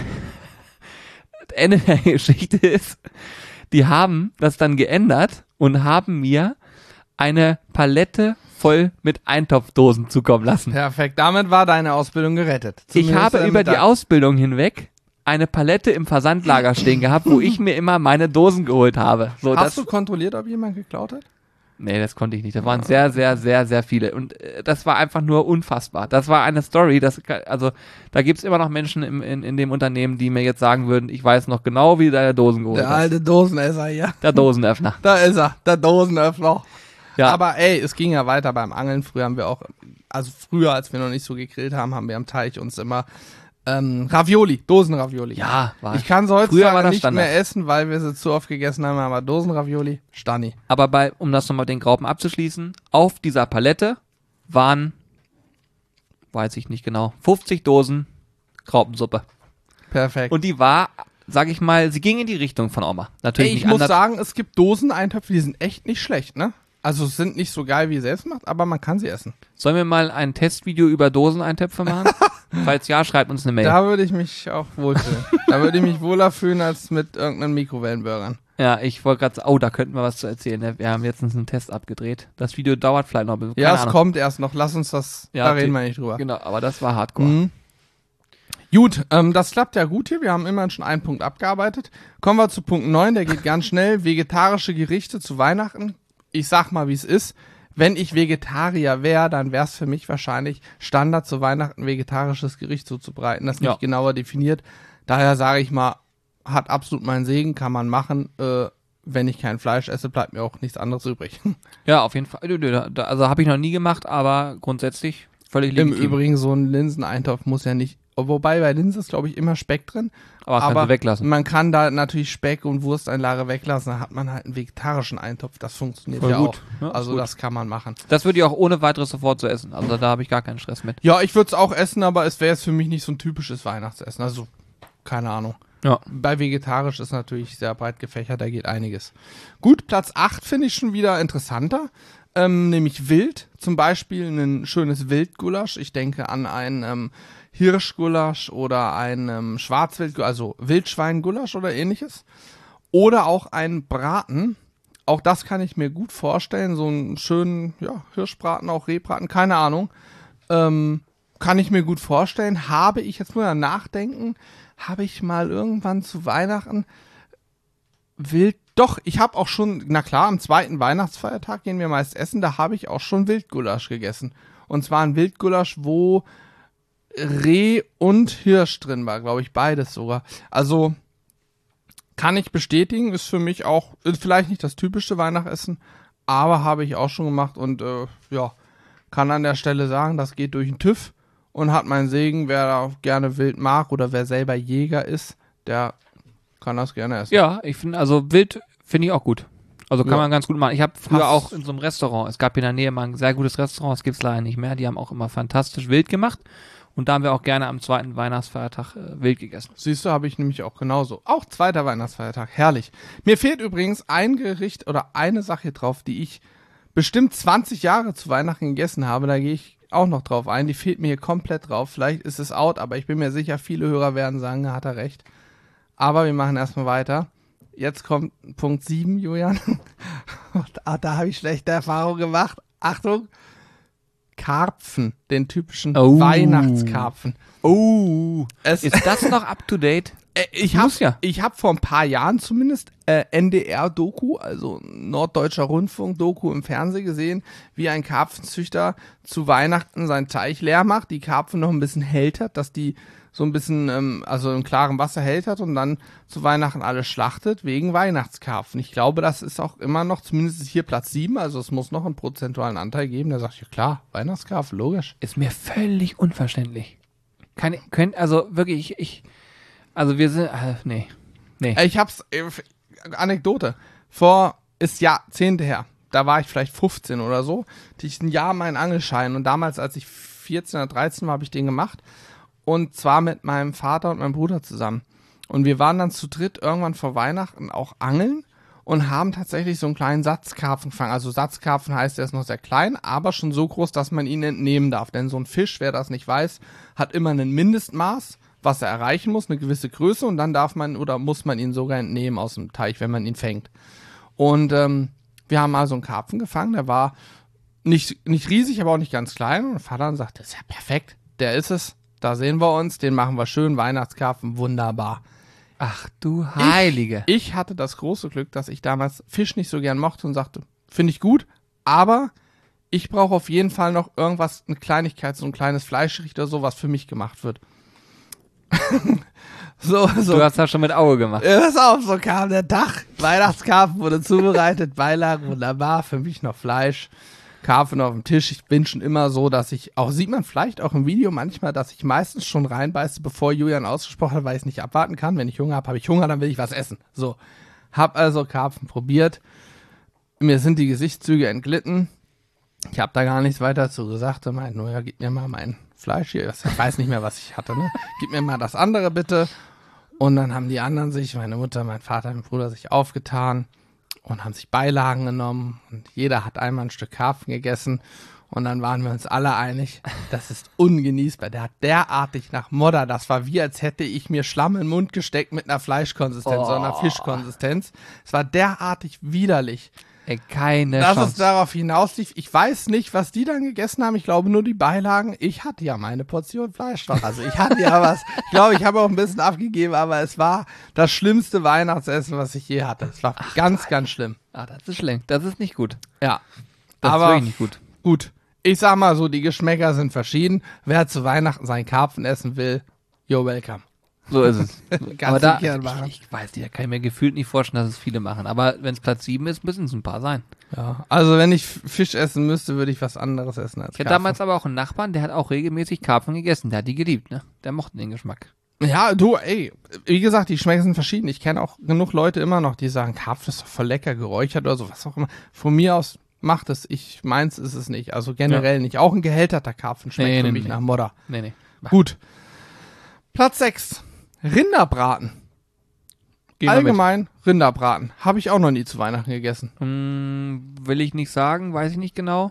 Ende der Geschichte ist, die haben das dann geändert und haben mir eine Palette voll mit Eintopfdosen zukommen lassen. Perfekt. Damit war deine Ausbildung gerettet. Ich Zumindest habe am über die Mittag. Ausbildung hinweg eine Palette im Versandlager stehen gehabt, wo ich mir immer meine Dosen geholt habe. So, das, Hast du kontrolliert, ob jemand geklaut hat? nee, das konnte ich nicht. Das waren sehr, sehr, sehr, sehr viele. Und äh, das war einfach nur unfassbar. Das war eine Story. Das, also da gibt's immer noch Menschen im, in, in dem Unternehmen, die mir jetzt sagen würden, ich weiß noch genau, wie du deine Dosen geholt Der hast. alte Dosenesser hier. Der Dosenöffner. Da ist er, der Dosenöffner. Ja, Aber ey, es ging ja weiter beim Angeln. Früher haben wir auch, also früher, als wir noch nicht so gegrillt haben, haben wir am Teich uns immer ähm, Ravioli, Dosenravioli. ja, war Ich kann sie Früher war heutzutage das nicht Standard. mehr essen, weil wir sie zu oft gegessen haben, aber Dosenravioli, Stani. Aber bei, um das nochmal den Graupen abzuschließen, auf dieser Palette waren, weiß ich nicht genau, fünfzig Dosen Graupensuppe. Perfekt. Und die war, sag ich mal, sie ging in die Richtung von Oma. Natürlich ey, ich nicht muss anders. sagen, es gibt Doseneintöpfe, die sind echt nicht schlecht, ne? Also es sind nicht so geil wie selbstmacht, aber man kann sie essen. Sollen wir mal ein Testvideo über Doseneintöpfe machen? Falls ja, schreibt uns eine Mail. Da würde ich mich auch wohlfühlen. Da würde ich mich wohler fühlen als mit irgendeinen Mikrowellenburgern. Ja, ich wollte gerade sagen, oh, da könnten wir was zu erzählen. Ne? Wir haben letztens einen Test abgedreht. Das Video dauert vielleicht noch ein bisschen. Ja, keine es Ahnung. kommt erst noch. Lass uns das, Ja, da okay. reden wir nicht drüber. Genau, aber das war hardcore. Mhm. Gut, ähm, das klappt ja gut hier. Wir haben immerhin schon einen Punkt abgearbeitet. Kommen wir zu Punkt neun, der geht ganz schnell. Vegetarische Gerichte zu Weihnachten. Ich sag mal, wie es ist. Wenn ich Vegetarier wäre, dann wäre es für mich wahrscheinlich Standard zu Weihnachten, vegetarisches Gericht zuzubereiten. Das ist nicht Ja. genauer definiert. Daher sage ich mal, hat absolut meinen Segen, kann man machen. Äh, wenn ich kein Fleisch esse, bleibt mir auch nichts anderes übrig. Ja, auf jeden Fall. Also habe ich noch nie gemacht, aber grundsätzlich völlig Im legitim. Übrigen, so ein Linseneintopf muss ja nicht, wobei bei Linsen ist, glaube ich, immer Speck drin. Aber kannst du weglassen. Man kann da natürlich Speck und Wursteinlage weglassen, dann hat man halt einen vegetarischen Eintopf. Das funktioniert Voll ja gut. auch. Ja, ist Also gut. das kann man machen. Das würde ich auch ohne weiteres sofort so essen. Also da habe ich gar keinen Stress mit. Ja, ich würde es auch essen, aber es wäre jetzt für mich nicht so ein typisches Weihnachtsessen. Also, keine Ahnung. Ja. Bei vegetarisch ist natürlich sehr breit gefächert, da geht einiges. Gut, Platz acht finde ich schon wieder interessanter. Ähm, nämlich Wild. Zum Beispiel ein schönes Wildgulasch. Ich denke an ein ähm, Hirschgulasch oder ein ähm, Schwarzwild, also Wildschweingulasch oder ähnliches. Oder auch ein Braten. Auch das kann ich mir gut vorstellen. So einen schönen ja, Hirschbraten, auch Rehbraten, keine Ahnung. Ähm, kann ich mir gut vorstellen. Habe ich, jetzt muss ich nachdenken, habe ich mal irgendwann zu Weihnachten Wild, doch, ich habe auch schon, na klar, am zweiten Weihnachtsfeiertag gehen wir meist essen, da habe ich auch schon Wildgulasch gegessen. Und zwar ein Wildgulasch, wo Reh und Hirsch drin war, glaube ich, beides sogar. Also kann ich bestätigen, ist für mich auch, ist vielleicht nicht das typische Weihnachtsessen, aber habe ich auch schon gemacht und äh, ja, kann an der Stelle sagen, das geht durch den TÜV und hat meinen Segen. Wer da gerne Wild mag oder wer selber Jäger ist, der kann das gerne essen. Ja, ich finde, also Wild finde ich auch gut. Also kann Ja. man ganz gut machen. Ich habe früher Hast- auch in so einem Restaurant, es gab hier in der Nähe mal ein sehr gutes Restaurant, das gibt's leider nicht mehr, die haben auch immer fantastisch Wild gemacht. Und da haben wir auch gerne am zweiten Weihnachtsfeiertag äh, Wild gegessen. Siehst du, habe ich nämlich auch genauso. Auch zweiter Weihnachtsfeiertag, herrlich. Mir fehlt übrigens ein Gericht oder eine Sache drauf, die ich bestimmt zwanzig Jahre zu Weihnachten gegessen habe. Da gehe ich auch noch drauf ein. Die fehlt mir hier komplett drauf. Vielleicht ist es out, aber ich bin mir sicher, viele Hörer werden sagen, da hat er recht. Aber wir machen erstmal weiter. Jetzt kommt Punkt sieben, Julian. da da habe ich schlechte Erfahrungen gemacht. Achtung. Karpfen, den typischen Oh. Weihnachtskarpfen. Oh, Es ist das noch up to date? Äh, ich Muss habe ja. ich hab vor ein paar Jahren zumindest äh, N D R-Doku, also Norddeutscher Rundfunk-Doku im Fernsehen gesehen, wie ein Karpfenzüchter zu Weihnachten seinen Teich leer macht, die Karpfen noch ein bisschen hält hat, dass die so ein bisschen, ähm, also im klaren Wasser hält hat und dann zu Weihnachten alles schlachtet wegen Weihnachtskarpfen. Ich glaube, das ist auch immer noch, zumindest ist hier Platz sieben, also es muss noch einen prozentualen Anteil geben. Da sag ich, ja klar, Weihnachtskarpfen, logisch. Ist mir völlig unverständlich. Keine, können, also wirklich, ich, ich also wir sind, äh, nee, nee. Ich hab's, äh, Anekdote, vor, ist Jahrzehnte her, da war ich vielleicht fünfzehn oder so, hatte ich ein Jahr meinen Angelschein und damals, als ich vierzehn oder dreizehn war, habe ich den gemacht und zwar mit meinem Vater und meinem Bruder zusammen. Und wir waren dann zu dritt irgendwann vor Weihnachten auch angeln und haben tatsächlich so einen kleinen Satzkarpfen gefangen. Also Satzkarpfen heißt, er ist noch sehr klein, aber schon so groß, dass man ihn entnehmen darf. Denn so ein Fisch, wer das nicht weiß, hat immer ein Mindestmaß, was er erreichen muss, eine gewisse Größe und dann darf man oder muss man ihn sogar entnehmen aus dem Teich, wenn man ihn fängt. Und ähm, wir haben also einen Karpfen gefangen, der war nicht, nicht riesig, aber auch nicht ganz klein. Und Vater dann sagte, das ist ja perfekt, der ist es, da sehen wir uns, den machen wir schön, Weihnachtskarpfen, wunderbar. Ach du Heilige. Ich, ich hatte das große Glück, dass ich damals Fisch nicht so gern mochte und sagte, finde ich gut, aber ich brauche auf jeden Fall noch irgendwas, eine Kleinigkeit, so ein kleines Fleischgericht oder so, was für mich gemacht wird. so, so. Du hast das schon mit Auge gemacht. Ja, pass auf, so kam der Tag. Weihnachtskarpfen wurde zubereitet, Beilagen wunderbar, für mich noch Fleisch, Karpfen auf dem Tisch. Ich bin schon immer so, dass ich, auch sieht man vielleicht auch im Video manchmal, dass ich meistens schon reinbeiße, bevor Julian ausgesprochen hat, weil ich es nicht abwarten kann. Wenn ich Hunger habe, habe ich Hunger, dann will ich was essen. So, hab also Karpfen probiert. Mir sind die Gesichtszüge entglitten. Ich habe da gar nichts weiter zu gesagt. Er meinte nur, ja, gib mir mal mein Fleisch hier. Ich weiß nicht mehr, was ich hatte, ne? Gib mir mal das andere bitte. Und dann haben die anderen sich, meine Mutter, mein Vater, mein Bruder, sich aufgetan und haben sich Beilagen genommen. Und jeder hat einmal ein Stück Karpfen gegessen. Und dann waren wir uns alle einig, das ist ungenießbar. Der hat derartig nach Modder. Das war wie, als hätte ich mir Schlamm in den Mund gesteckt mit einer Fleischkonsistenz Oh. oder einer Fischkonsistenz. Es war derartig widerlich. Ey, keine dass Chance. es darauf hinauslief. Ich weiß nicht, was die dann gegessen haben. Ich glaube nur die Beilagen. Ich hatte ja meine Portion Fleisch noch. Also ich hatte ja was. Ich glaube, ich habe auch ein bisschen abgegeben, aber es war das schlimmste Weihnachtsessen, was ich je hatte. Es war Ach, ganz, Mann. ganz schlimm. Ah, das ist schlimm. Das ist nicht gut. Ja. Das aber ist wirklich nicht gut. Gut. Ich sag mal so, die Geschmäcker sind verschieden. Wer zu Weihnachten seinen Karpfen essen will, you're welcome. So ist es. Aber da, ich, ich weiß nicht, da kann ich mir gefühlt nicht vorstellen, dass es viele machen. Aber wenn es Platz sieben ist, müssen es ein paar sein. Ja, also wenn ich Fisch essen müsste, würde ich was anderes essen als Ich hatte Karpfen. damals aber auch einen Nachbarn, der hat auch regelmäßig Karpfen gegessen. Der hat die geliebt, ne? Der mochte den Geschmack. Ja, du, ey, wie gesagt, die Geschmäcker sind verschieden. Ich kenne auch genug Leute immer noch, die sagen, Karpfen ist doch voll lecker, geräuchert oder so, was auch immer. Von mir aus macht es, ich meins ist es nicht. Also generell ja. nicht. Auch ein gehälterter Karpfen schmeckt nee, für nee, mich nee. nach Modder. Nee, nee. Gut. Platz sechs. Rinderbraten. Allgemein Rinderbraten. Habe ich auch noch nie zu Weihnachten gegessen. Hm, will ich nicht sagen, weiß ich nicht genau.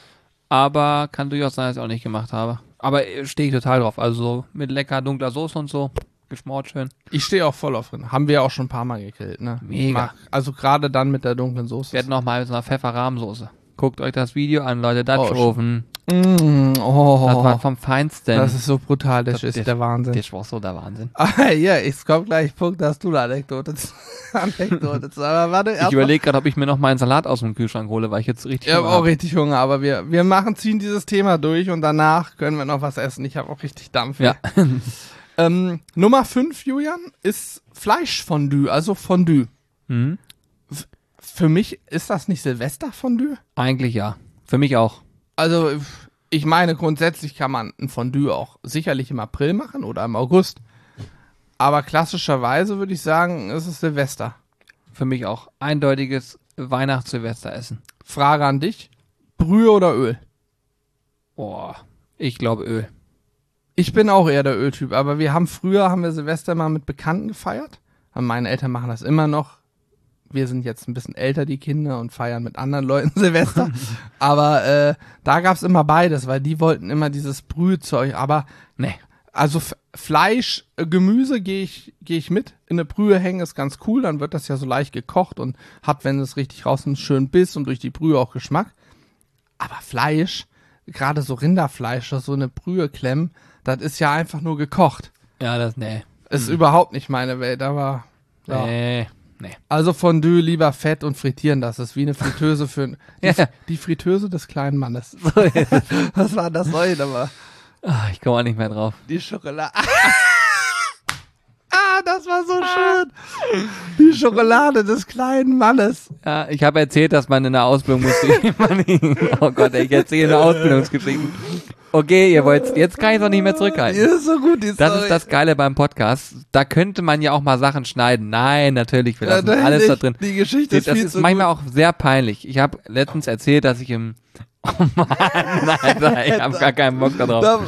Aber kann durchaus sein, dass ich auch nicht gemacht habe. Aber stehe ich total drauf. Also so mit lecker dunkler Soße und so. Geschmort schön. Ich stehe auch voll auf Rinder. Haben wir auch schon ein paar Mal gegrillt, ne? Mega. Mag, also gerade dann mit der dunklen Soße. Wir hatten noch mal mit so einer Pfefferrahmsoße. Guckt euch das Video an, Leute. Dutch Oh, Oven. Mm, oh, Das war vom Feinsten. das ist so brutal, das, Das- ist der- der Wahnsinn. Das war so der Wahnsinn. Ah, ja, es kommt gleich Punkt, dass du eine Anekdote zu. Anekdote zu. Aber warte, Ich überlege gerade, ob ich mir noch meinen Salat aus dem Kühlschrank hole, weil ich jetzt richtig Ich habe Hunger auch hab. richtig Hunger, aber wir, wir machen, ziehen dieses Thema durch und danach können wir noch was essen. Ich habe auch richtig Dampf. Ja. Ähm, Nummer fünf, Julian, ist Fleischfondue, also Fondue. Mhm. Für mich ist das nicht Silvesterfondue? Eigentlich ja. Für mich auch. Also, ich meine, grundsätzlich kann man ein Fondue auch sicherlich im April machen oder im August. Aber klassischerweise würde ich sagen, es ist Silvester. Für mich auch. Eindeutiges Weihnachts-Silvester-Essen. Frage an dich: Brühe oder Öl? Boah, ich glaube Öl. Ich bin auch eher der Öltyp, aber wir haben früher, haben wir Silvester mal mit Bekannten gefeiert. Und meine Eltern machen das immer noch. Wir sind jetzt ein bisschen älter, die Kinder, und feiern mit anderen Leuten Silvester. Aber äh, da gab's immer beides, weil die wollten immer dieses Brühezeug. Aber Nee. also F- Fleisch, äh, Gemüse gehe ich, geh ich mit. In eine Brühe hängen ist ganz cool, dann wird das ja so leicht gekocht und hat, wenn es richtig raus ist, einen schönen Biss und durch die Brühe auch Geschmack. Aber Fleisch, gerade so Rinderfleisch, das so eine Brühe klemmen, das ist ja einfach nur gekocht. Ja, das, nee. Ist überhaupt nicht meine Welt, aber ja. Nee. Nee. Also Fondue lieber fett und frittieren, das ist wie eine Fritteuse für die, Ja. die Fritteuse des kleinen Mannes. So ist es. Was war das heute aber? Ah, ich komme auch nicht mehr drauf. Die Schokolade. Ah, das war so schön. Die Schokolade des kleinen Mannes. Ja, ich habe erzählt, dass man in der Ausbildung musste. Oh Gott, ey, ich erzähle eine Ausbildungsgeschichte. Okay, ihr wollt, jetzt kann ich es auch nicht mehr Die zurückhalten. ist so gut, die Das Story. ist das Geile beim Podcast. Da könnte man ja auch mal Sachen schneiden. Nein, natürlich, wir Ja, lassen nein, alles da nicht. drin. Die Geschichte Das ist viel ist zu manchmal auch sehr peinlich. Ich habe letztens erzählt, dass ich im... Oh Mann, Alter, ich habe gar keinen Bock darauf. Da,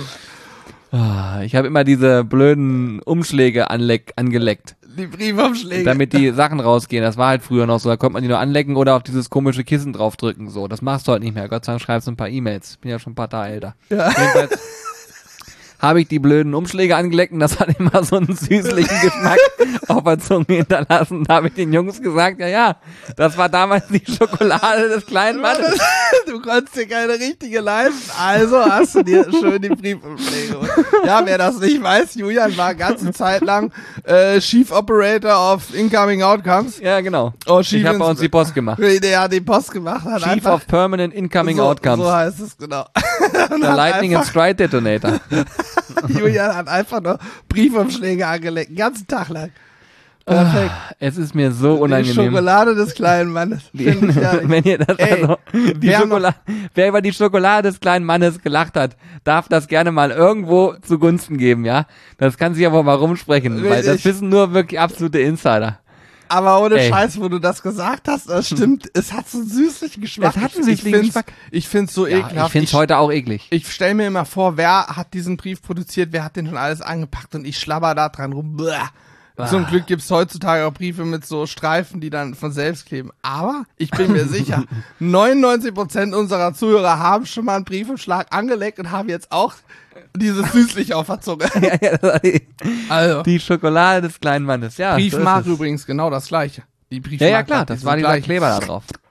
Ah, Ich habe immer diese blöden Umschläge anleck, angeleckt, die Briefumschläge. damit die Sachen rausgehen. Das war halt früher noch so. Da konnte man die nur anlecken oder auf dieses komische Kissen draufdrücken. So, das machst du halt nicht mehr. Gott sei Dank schreibst du ein paar E-Mails. Bin ja schon ein paar Tage älter. Ja. Jedenfalls habe ich die blöden Umschläge angeleckt und das hat immer so einen süßlichen Geschmack auf der Zunge hinterlassen. Da habe ich den Jungs gesagt, ja, ja, das war damals die Schokolade des kleinen Mannes. Du konntest dir keine richtige leisten, also hast du dir schön die Briefumschläge. Und ja, wer das nicht weiß, Julian war ganze Zeit lang äh, Chief Operator of Incoming Outcomes. Ja, genau. Oh, Chief Ich habe bei ins- uns die Post gemacht. Der hat die Post gemacht hat. Chief einfach, of Permanent Incoming so, Outcomes. So heißt es, genau. Und Der hat Lightning and einfach, Stride Detonator. Julian hat einfach nur Briefumschläge angelegt, den ganzen Tag lang. Perfekt. Es ist mir so Die unangenehm. Schokolade des kleinen Mannes. Die, Find ich herrlich. wenn ihr das Ey, also, die wer noch- Schokolade, wer über die Schokolade des kleinen Mannes gelacht hat, darf das gerne mal irgendwo zugunsten geben, ja? Das kann sich aber mal rumsprechen, weil das Richtig. wissen nur wirklich absolute Insider. Aber ohne Ey. Scheiß, wo du das gesagt hast, das stimmt, es hat so einen süßlichen Geschmack. Es hat einen Ich- süßlichen ich find's- Geschmack. Ich find's so Ja, ekelhaft. ich finde es heute auch eklig. Ich stelle mir immer vor, wer hat diesen Brief produziert, wer hat den schon alles angepackt und ich schlabber da dran rum. Bäh. Zum Glück gibt's heutzutage auch Briefe mit so Streifen, die dann von selbst kleben. Aber ich bin mir sicher, neunundneunzig Prozent unserer Zuhörer haben schon mal einen Briefumschlag angeleckt und haben jetzt auch dieses süßlich auf der Zunge. Ja, ja, das war die, Also, die Schokolade des kleinen Mannes, ja. so ist Briefmarke es. übrigens genau das gleiche. Die Ja, Briefmarke ja, klar, hat das diesen war dieser gleichen- Kleber da drauf.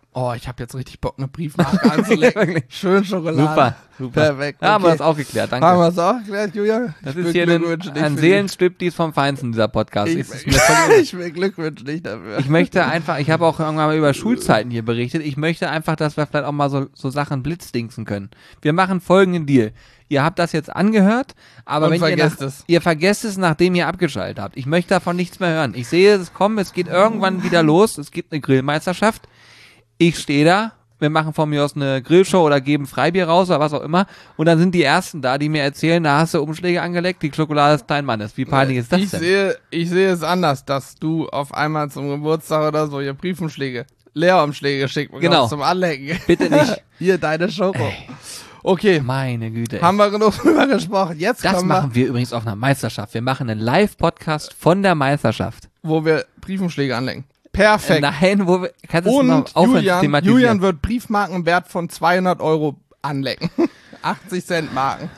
Oh, ich habe jetzt richtig Bock, eine Briefmarke anzulecken. Schön Schokolade. Super, super. Perfekt. Ja, haben wir okay. das auch geklärt, danke. Haben wir es auch geklärt, Julia? Das Ich ist will hier ein, Glückwünsche nicht ein für Seelenstriptease vom Feinsten, dieser Podcast. dich. Ist es Ich, mir völlig- ich will Glückwünsche nicht dafür. Ich möchte einfach, ich habe auch irgendwann mal über Schulzeiten hier berichtet, ich möchte einfach, dass wir vielleicht auch mal so, so Sachen blitzdingsen können. Wir machen folgenden Deal. Ihr habt das jetzt angehört, aber Und wenn ihr, vergesst nach, es. ihr vergesst es, nachdem ihr abgeschaltet habt. Ich möchte davon nichts mehr hören. Ich sehe es kommen, es geht irgendwann wieder los, es gibt eine Grillmeisterschaft. Ich stehe da, wir machen von mir aus eine Grillshow oder geben Freibier raus oder was auch immer und dann sind die Ersten da, die mir erzählen, da hast du Umschläge angeleckt, die Schokolade ist dein Mannes. Wie peinlich ist das ich denn? Sehe, ich sehe es anders, dass du auf einmal zum Geburtstag oder so hier Briefumschläge, Leerumschläge geschickt bekommst Genau. zum Anlecken. Bitte nicht. Hier, deine Schoko. Okay, Meine Güte. ey. haben wir genug drüber gesprochen. Jetzt Das kommen machen wir übrigens auf einer Meisterschaft. Wir machen einen Live-Podcast von der Meisterschaft. wir, wo wir Briefumschläge anlecken. Perfekt. Nein, wo wir, kannst du das noch Und aufhören zu Julian, thematisieren? Julian wird Briefmarken wert von zweihundert Euro anlecken. achtzig Cent Marken.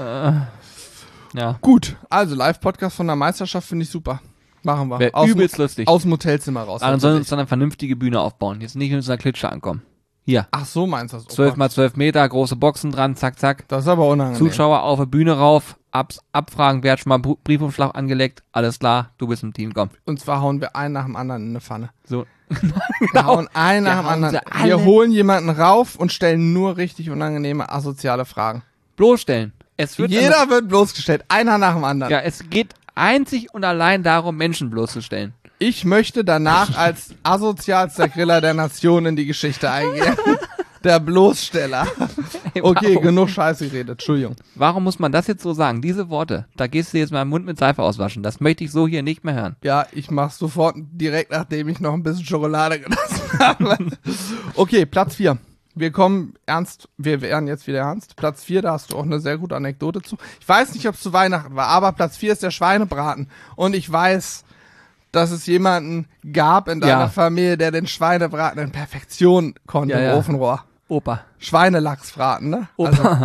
Ja, Gut, also Live-Podcast von der Meisterschaft finde ich super. Machen wir. wäre Aus, dem- übelst lustig. aus dem Hotelzimmer raus. Aber dann sollen wir natürlich. uns dann eine vernünftige Bühne aufbauen. Jetzt nicht mit unserer Klitsche ankommen. Hier, Ach so, meinst du das? Oh zwölf Gott. mal zwölf Meter, große Boxen dran, zack, zack. Das ist aber unangenehm. Zuschauer auf der Bühne rauf, ab, abfragen, wer hat schon mal Br- Briefumschlag angelegt. Alles klar, du bist im Team, komm. Und zwar hauen wir einen nach dem anderen in eine Pfanne. So. Wir hauen einen Wir nach dem hauen anderen. sie alle- Wir holen jemanden rauf und stellen nur richtig unangenehme, asoziale Fragen. Bloßstellen. Es wird Jeder wird bloßgestellt. Einer nach dem anderen. ja, es geht einzig und allein darum, Menschen bloßzustellen. Ich möchte danach als asozialster Griller der Nation in die Geschichte eingehen. Der Bloßsteller. Ey, Okay, warum? genug Scheiße geredet. Entschuldigung. Warum muss man das jetzt so sagen? Diese Worte, da gehst du jetzt mal im Mund mit Seife auswaschen. Das möchte ich so hier nicht mehr hören. Ja, ich mach's sofort direkt, nachdem ich noch ein bisschen Schokolade genossen habe. Okay, Platz vier. Wir kommen ernst, wir werden jetzt wieder ernst. Platz vier, da hast du auch eine sehr gute Anekdote zu. Ich weiß nicht, ob es zu Weihnachten war, aber Platz vier ist der Schweinebraten. Und ich weiß, dass es jemanden gab in deiner Ja. Familie, der den Schweinebraten in Perfektion konnte Ja, im ja. Ofenrohr. Opa. Schweinelachsbraten, ne? Also, Opa.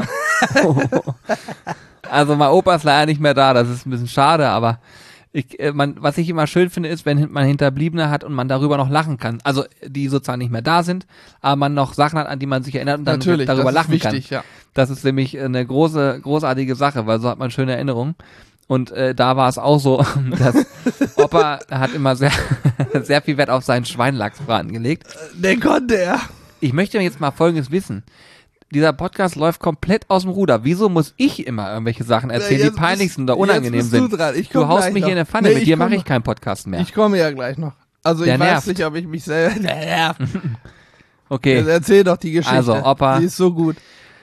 Also mein Opa ist leider nicht mehr da, das ist ein bisschen schade, aber ich, äh, man, was ich immer schön finde, ist, wenn man Hinterbliebene hat und man darüber noch lachen kann. Also die sozusagen nicht mehr da sind, aber man noch Sachen hat, an die man sich erinnert und dann natürlich, darüber das lachen ist wichtig, kann. ja. Das ist nämlich eine große, großartige Sache, weil so hat man schöne Erinnerungen. Und äh, da war es auch so, dass Opa hat immer sehr, sehr viel Wert auf seinen Schweinlachsbraten gelegt. Den konnte er. Ich möchte jetzt mal Folgendes wissen. Dieser Podcast läuft komplett aus dem Ruder. Wieso muss ich immer irgendwelche Sachen erzählen, Jetzt die peinlichsten oder bist- unangenehm jetzt bist sind? Du, dran. Ich komm Du haust gleich mich noch. hier in eine Pfanne, Nee, mit dir mache komme- ich keinen Podcast mehr. Ich komme ja gleich noch. Also Der ich weiß nervt. nicht, ob ich mich selber... Der nervt. Okay. Jetzt erzähl doch die Geschichte. Also, Opa- Die ist so gut.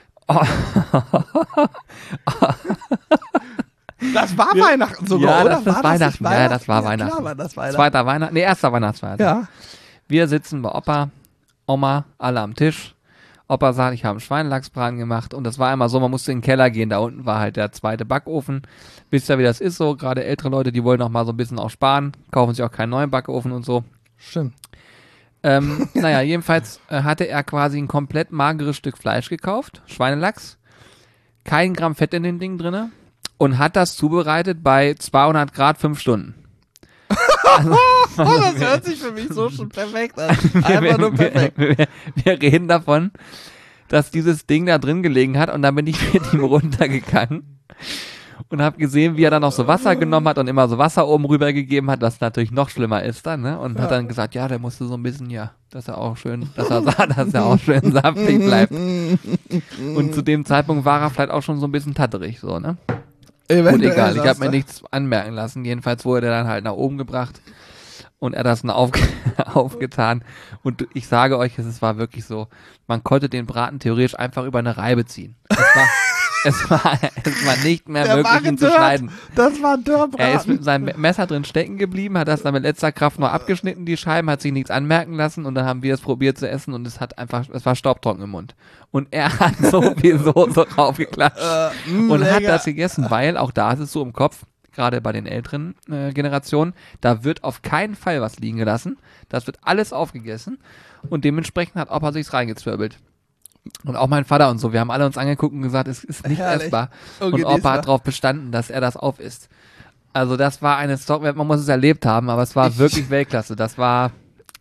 Das war Weihnachten sogar, Ja, oder? das ist war Weihnachten. nicht Ja, das war Ja, Weihnachten. Klar war das Weihnachten. Zweiter Weihnachten, nee, erster Weihnachtsfeiertag. Ja. Wir sitzen bei Opa, Oma, alle am Tisch. Opa sagt, ich habe einen Schweinelachsbraten gemacht und das war immer so, man musste in den Keller gehen, da unten war halt der zweite Backofen. Wisst ihr, wie das ist so? Gerade ältere Leute, die wollen noch mal so ein bisschen auch sparen, kaufen sich auch keinen neuen Backofen und so. Stimmt. Ähm, naja, jedenfalls äh, hatte er quasi ein komplett mageres Stück Fleisch gekauft, Schweinelachs, kein Gramm Fett in dem Ding drinne und hat das zubereitet bei zweihundert Grad fünf Stunden. Also, Oh, das hört sich für mich so schon perfekt an. wir, Einfach nur wir, perfekt. wir, wir, wir reden davon, dass dieses Ding da drin gelegen hat und dann bin ich mit ihm runtergegangen und habe gesehen, wie er dann noch so Wasser genommen hat und immer so Wasser oben rüber gegeben hat, was natürlich noch schlimmer ist dann, ne? Und hat dann gesagt, ja, der musste so ein bisschen, ja, dass er auch schön, dass er sah, dass er auch schön saftig bleibt. Und zu dem Zeitpunkt war er vielleicht auch schon so ein bisschen tatterig, so, ne? Gut, Eventuell egal, ich das, habe mir ne? nichts anmerken lassen. Jedenfalls wurde er dann halt nach oben gebracht und er hat das dann aufge aufgetan. Und ich sage euch, es war wirklich so, man konnte den Braten theoretisch einfach über eine Reibe ziehen. Es war, es war, es war nicht mehr Der war möglich, ihn zu gedörrt. schneiden. Das war ein Er ist Dörrbraten. mit seinem Messer drin stecken geblieben, hat das dann mit letzter Kraft noch abgeschnitten, die Scheiben, hat sich nichts anmerken lassen und dann haben wir es probiert zu essen und es hat einfach, es war staubtrocken im Mund. Und er hat so viel Soße draufgeklatscht Äh, mh, und hat lecker. das gegessen, weil auch da ist es so im Kopf, gerade bei den älteren äh, Generationen, da wird auf keinen Fall was liegen gelassen. Das wird alles aufgegessen und dementsprechend hat Opa sich's reingezwirbelt. Und auch mein Vater und so, wir haben alle uns angeguckt und gesagt, es ist nicht Herrlich. essbar. Und Ungenießbar. Opa hat darauf bestanden, dass er das aufisst. Also das war eine Story, man muss es erlebt haben, aber es war Ich- wirklich Weltklasse. Das war,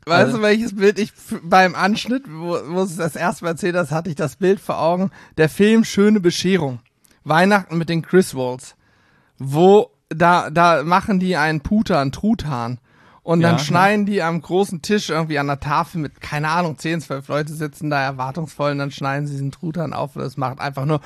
Weißt Also- du, welches Bild ich f- beim Anschnitt, wo, wo es das erste Mal erzählt hast, hatte ich das Bild vor Augen. Der Film Schöne Bescherung. Weihnachten mit den Griswolds. Wo, da, da machen die einen Puter, einen Truthahn. Und dann Ja, schneiden die am großen Tisch irgendwie an der Tafel mit, keine Ahnung, zehn, zwölf Leute sitzen da erwartungsvoll und dann schneiden sie diesen Truthahn auf und das macht einfach nur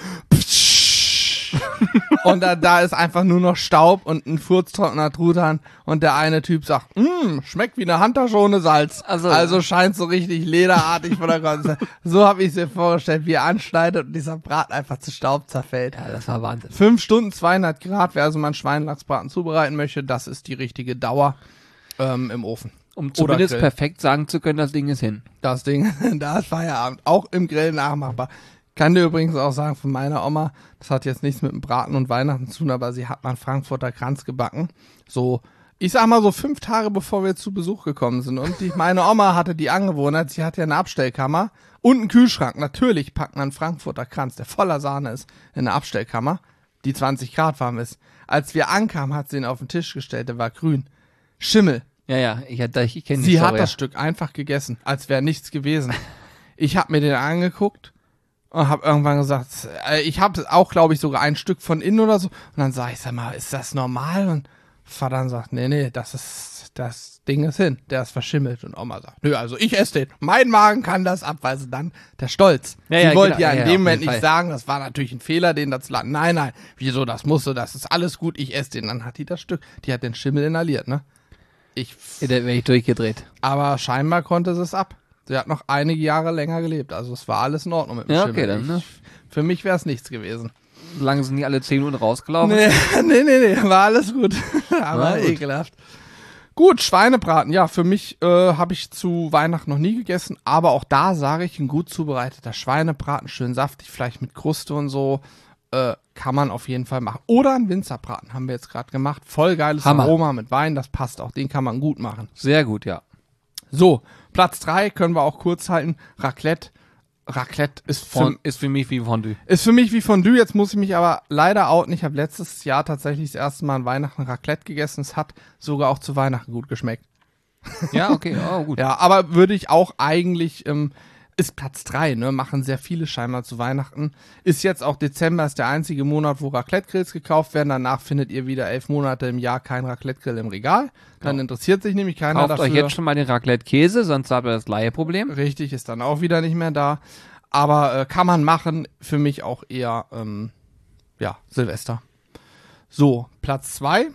und da, da ist einfach nur noch Staub und ein furztrockener Truthahn und der eine Typ sagt, mmm, schmeckt wie eine Handtasche ohne Salz. Also- also scheint so richtig lederartig von der Konsistenz. So habe ich es mir vorgestellt, wie er anschneidet und dieser Braten einfach zu Staub zerfällt. Ja, das war Wahnsinn. Fünf Stunden, zweihundert Grad, wer also mal einen Schweinlachsbraten zubereiten möchte, das ist die richtige Dauer ähm, im Ofen. Um Oder zumindest Grill. perfekt sagen zu können, das Ding ist hin. Das Ding, da ist Feierabend. Auch im Grill nachmachbar. Kann dir übrigens auch sagen, von meiner Oma, das hat jetzt nichts mit dem Braten und Weihnachten zu tun, aber sie hat mal einen Frankfurter Kranz gebacken. So, ich sag mal so fünf Tage bevor wir zu Besuch gekommen sind. Und die, meine Oma hatte die Angewohnheit, sie hat ja eine Abstellkammer und einen Kühlschrank. Natürlich packt man einen Frankfurter Kranz, der voller Sahne ist, in eine Abstellkammer, die zwanzig Grad warm ist. Als wir ankamen, hat sie ihn auf den Tisch gestellt, der war grün. Schimmel. Ja, ja, ich, ich, ich kenne die Sie Story. hat das Stück einfach gegessen, als wäre nichts gewesen. Ich habe mir den angeguckt und habe irgendwann gesagt, äh, ich habe auch, glaube ich, sogar ein Stück von innen oder so. Und dann sage ich, sag mal, ist das normal? Und Vater dann sagt, nee, nee, das ist, das Ding ist hin, der ist verschimmelt. Und Oma sagt, nö, also ich esse den. Mein Magen kann das abweisen. Dann der Stolz. Ja, Sie ja, wollte genau. ja Ja, in ja, dem auf Moment jeden nicht Fall. sagen, das war natürlich ein Fehler, den dazu laden. Nein, nein, wieso, das musste, das ist alles gut, ich esse den. Dann hat die das Stück, die hat den Schimmel inhaliert, ne? Ich, Ja, da wäre ich durchgedreht. aber scheinbar konnte sie es ab. Sie hat noch einige Jahre länger gelebt. Also es war alles in Ordnung mit dem Ja, Schimmel. okay, dann, ne? Ich, für mich wäre es nichts gewesen. Solange sind die alle zehn Minuten rausgelaufen. Nee, nee, nee, nee, war alles gut. Aber War gut. ekelhaft. Gut, Schweinebraten. Ja, für mich äh, habe ich zu Weihnachten noch nie gegessen. Aber auch da sage ich, ein gut zubereiteter Schweinebraten, schön saftig, vielleicht mit Kruste und so, äh, kann man auf jeden Fall machen. Oder ein Winzerbraten haben wir jetzt gerade gemacht. Voll geiles Hammer. Aroma mit Wein, das passt auch. Den kann man gut machen. Sehr gut, ja. So, Platz drei können wir auch kurz halten. Raclette. Raclette ist für, Fond, ist für mich wie Fondue. ist für mich wie Fondue. Jetzt muss ich mich aber leider outen. Ich habe letztes Jahr tatsächlich das erste Mal an Weihnachten Raclette gegessen. Es hat sogar auch zu Weihnachten gut geschmeckt. Ja, okay, oh, gut. Ja, aber würde ich auch eigentlich, ähm, ist Platz drei, ne? Machen sehr viele scheinbar zu Weihnachten. Ist jetzt auch Dezember, ist der einzige Monat, wo Raclette-Grills gekauft werden. Danach findet ihr wieder elf Monate im Jahr kein Raclette-Grill im Regal. Dann Ja. interessiert sich nämlich keiner Kauft dafür. euch jetzt schon mal den Raclette-Käse, sonst habt ihr das Laie-Problem. Richtig, ist dann auch wieder nicht mehr da. Aber äh, kann man machen, für mich auch eher, ähm, ja, Silvester. So, Platz zwei,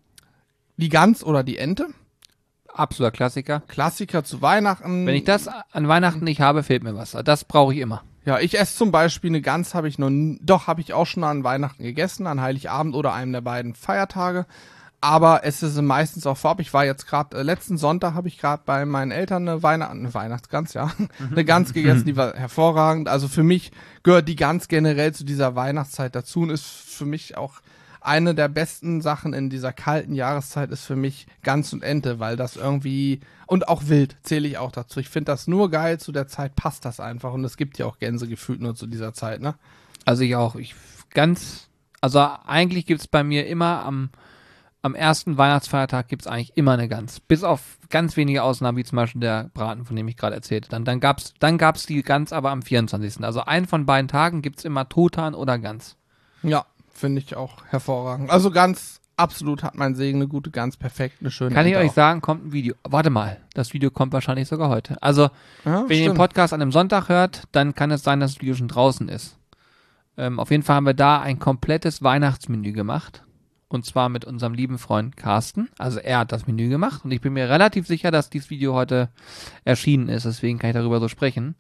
die Gans oder die Ente. Absoluter Klassiker. Klassiker zu Weihnachten. Wenn ich das an Weihnachten nicht habe, fehlt mir was. Das brauche ich immer. Ja, ich esse zum Beispiel eine Gans, habe ich noch, nie, doch, habe ich auch schon an Weihnachten gegessen, an Heiligabend oder einem der beiden Feiertage. Aber es ist meistens auch vorab. Ich war jetzt gerade, äh, letzten Sonntag habe ich gerade bei meinen Eltern eine, Weihnacht eine Weihnachtsgans, ja, eine Gans gegessen, die war hervorragend. Also für mich gehört die Gans generell zu dieser Weihnachtszeit dazu und ist für mich auch eine der besten Sachen in dieser kalten Jahreszeit ist für mich Gans und Ente, weil das irgendwie, und auch Wild zähle ich auch dazu. Ich finde das nur geil, zu der Zeit passt das einfach und es gibt ja auch Gänse gefühlt nur zu dieser Zeit, ne? Also ich auch. Ich ganz, also eigentlich gibt's bei mir immer am, am ersten Weihnachtsfeiertag gibt's eigentlich immer eine Gans. Bis auf ganz wenige Ausnahmen, wie zum Beispiel der Braten, von dem ich gerade erzählte. Dann, dann gab's, dann gab's die Gans aber am vierundzwanzigsten Also einen von beiden Tagen gibt's immer Truthahn oder Gans. Ja, finde ich auch hervorragend. Also ganz absolut hat mein Segen eine gute Gans, perfekt, eine schöne Kann ich Ente euch auch. sagen, kommt ein Video. Warte mal, das Video kommt wahrscheinlich sogar heute. Also, Ja, wenn ihr den stimmt. Podcast an einem Sonntag hört, dann kann es sein, dass das Video schon draußen ist. Ähm, auf jeden Fall haben wir da ein komplettes Weihnachtsmenü gemacht. Und zwar mit unserem lieben Freund Carsten. Also er hat das Menü gemacht. Und ich bin mir relativ sicher, dass dieses Video heute erschienen ist. Deswegen kann ich darüber so sprechen.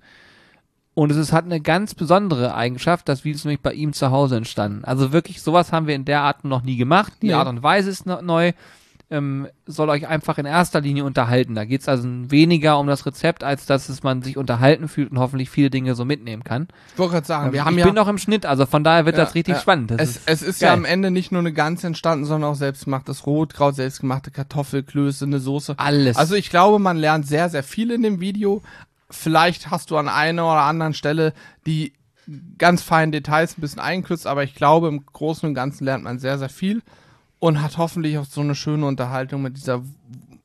Und es ist, hat eine ganz besondere Eigenschaft. Das Video ist nämlich bei ihm zu Hause entstanden. Also wirklich, sowas haben wir in der Art noch nie gemacht. Die Nee. Art und Weise ist no- neu. Ähm, soll euch einfach in erster Linie unterhalten. Da geht es also weniger um das Rezept, als dass es man sich unterhalten fühlt und hoffentlich viele Dinge so mitnehmen kann. Ich wollte gerade sagen, wir Ähm, haben ich ja, bin noch im Schnitt, also von daher wird Ja, das richtig ja. spannend. Das es, ist es ist geil. ja am Ende nicht nur eine Gans entstanden, sondern auch selbstgemachtes Rotkraut, selbstgemachte Kartoffelklöße, eine Soße. alles. Also ich glaube, man lernt sehr, sehr viel in dem Video. Vielleicht hast du an einer oder anderen Stelle die ganz feinen Details ein bisschen eingekürzt, aber ich glaube, im Großen und Ganzen lernt man sehr, sehr viel und hat hoffentlich auch so eine schöne Unterhaltung mit dieser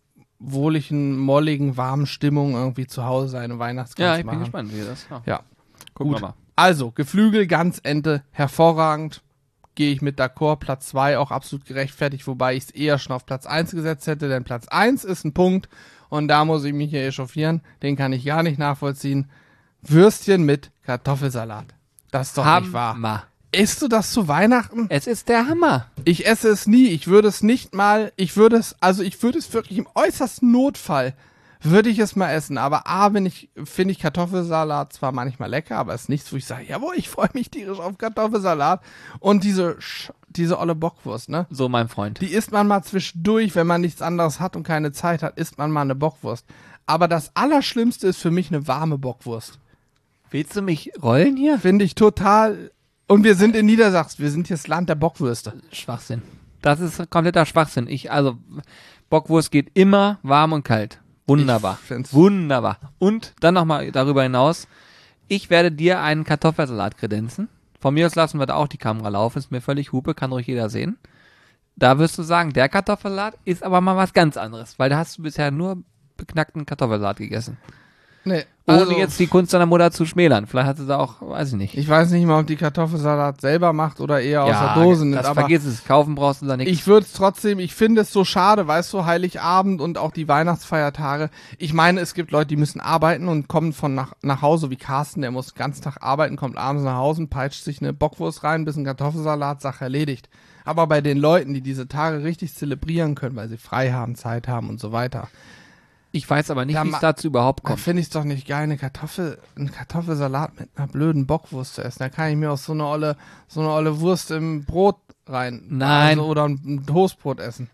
wohligen, molligen, warmen Stimmung irgendwie zu Hause eine Weihnachtsgans Ja, ich machen. bin gespannt, wie das ja. Ja, Gucken gut. wir mal. Also, Geflügel, Gans, Ente, hervorragend. Gehe ich mit d'accord. Platz zwei auch absolut gerechtfertigt, wobei ich es eher schon auf Platz eins gesetzt hätte, denn Platz eins ist ein Punkt und da muss ich mich hier echauffieren. Den kann ich gar nicht nachvollziehen. Würstchen mit Kartoffelsalat. Das ist doch nicht wahr. Hammer. Isst du das zu Weihnachten? Es ist der Hammer. Ich esse es nie. Ich würde es nicht mal, ich würde es, also ich würde es wirklich im äußersten Notfall, würde ich es mal essen. Aber A, bin ich, finde ich Kartoffelsalat zwar manchmal lecker, aber es ist nichts, wo ich sage, jawohl, ich freue mich tierisch auf Kartoffelsalat. Und diese, Sch- diese olle Bockwurst, ne? So, mein Freund. Die isst man mal zwischendurch, wenn man nichts anderes hat und keine Zeit hat, isst man mal eine Bockwurst. Aber das Allerschlimmste ist für mich eine warme Bockwurst. Willst du mich rollen hier? Finde ich total. Und wir sind in Niedersachsen, wir sind hier das Land der Bockwürste. Schwachsinn. Das ist kompletter Schwachsinn. Ich, also, Bockwurst geht immer warm und kalt. Wunderbar. Ich find's- Wunderbar. Und dann nochmal darüber hinaus, ich werde dir einen Kartoffelsalat kredenzen. Von mir aus lassen wir da auch die Kamera laufen, ist mir völlig Hupe, kann ruhig jeder sehen. Da wirst du sagen, der Kartoffelsalat ist aber mal was ganz anderes, weil da hast du bisher nur beknackten Kartoffelsalat gegessen. Nee, Ohne also, jetzt die Kunst deiner Mutter zu schmälern. Vielleicht hat sie da auch, weiß ich nicht. ich weiß nicht mal, ob die Kartoffelsalat selber macht oder eher aus der Dose nimmt, das aber vergiss es. Kaufen brauchst du da nichts. ich würde es trotzdem, ich finde es so schade, weißt du, Heiligabend und auch die Weihnachtsfeiertage. Ich meine, es gibt Leute, die müssen arbeiten und kommen von nach, nach Hause, wie Carsten, der muss den ganzen Tag arbeiten, kommt abends nach Hause und peitscht sich eine Bockwurst rein, ein bisschen Kartoffelsalat, Sache erledigt. Aber bei den Leuten, die diese Tage richtig zelebrieren können, weil sie frei haben, Zeit haben und so weiter, Ich weiß aber nicht, Ja, wie es ma- dazu überhaupt da kommt. finde ich es doch nicht geil, eine Kartoffel, einen Kartoffelsalat mit einer blöden Bockwurst zu essen. Da kann ich mir auch so eine olle, so eine olle Wurst im Brot rein. Nein. Also, oder ein, ein Toastbrot essen.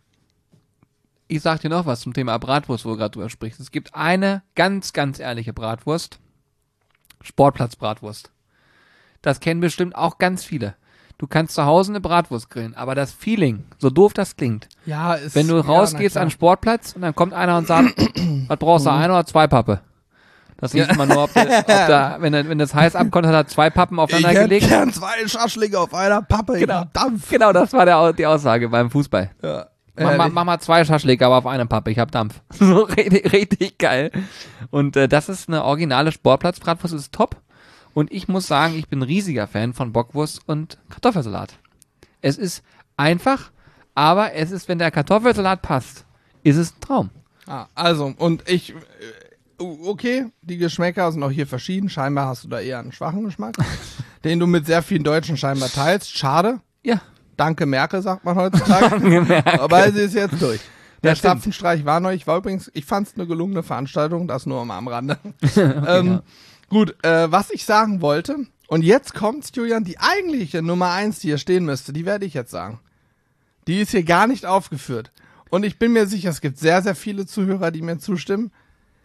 Ich sag dir noch was zum Thema Bratwurst, wo du gerade drüber sprichst. Es gibt eine ganz, ganz ehrliche Bratwurst. Sportplatzbratwurst. Das kennen bestimmt auch ganz viele. Du kannst zu Hause eine Bratwurst grillen, aber das Feeling, so doof das klingt, Ja, ist, wenn du ja, rausgehst na an den klar. Sportplatz und dann kommt einer und sagt, was brauchst du, Mhm. eine oder zwei Pappe? Das riecht man nur, ob, der, ob da, wenn, er- wenn das heiß abkommt, hat er zwei Pappen aufeinander gelegt. gern zwei Schaschlinge auf einer Pappe. Genau. hab Dampf. Genau, das war der, Au- die Aussage beim Fußball. Ja. Mach, mach, mach mal zwei Schaschlik, aber auf eine Pappe, ich hab Dampf. So richtig, richtig geil. Und äh, das ist eine originale Sportplatzbratwurst, ist top. Und ich muss sagen, ich bin ein riesiger Fan von Bockwurst und Kartoffelsalat. Es ist einfach, aber es ist, wenn der Kartoffelsalat passt, ist es ein Traum. Ah, also, und ich, äh, okay, die Geschmäcker sind auch hier verschieden. Scheinbar hast du da eher einen schwachen Geschmack, den du mit sehr vielen Deutschen scheinbar teilst. Schade. Ja. Danke Merkel, sagt man heutzutage. Merkel. Aber sie ist jetzt durch. Der Ja, stimmt. Stapfenstreich war neu. Ich war übrigens, ich fand es eine gelungene Veranstaltung, das nur mal am Rande. ähm, ja. Gut, äh, was ich sagen wollte, und jetzt kommt's, Julian, die eigentliche Nummer eins, die hier stehen müsste, die werde ich jetzt sagen. Die ist hier gar nicht aufgeführt. Und ich bin mir sicher, es gibt sehr, sehr viele Zuhörer, die mir zustimmen.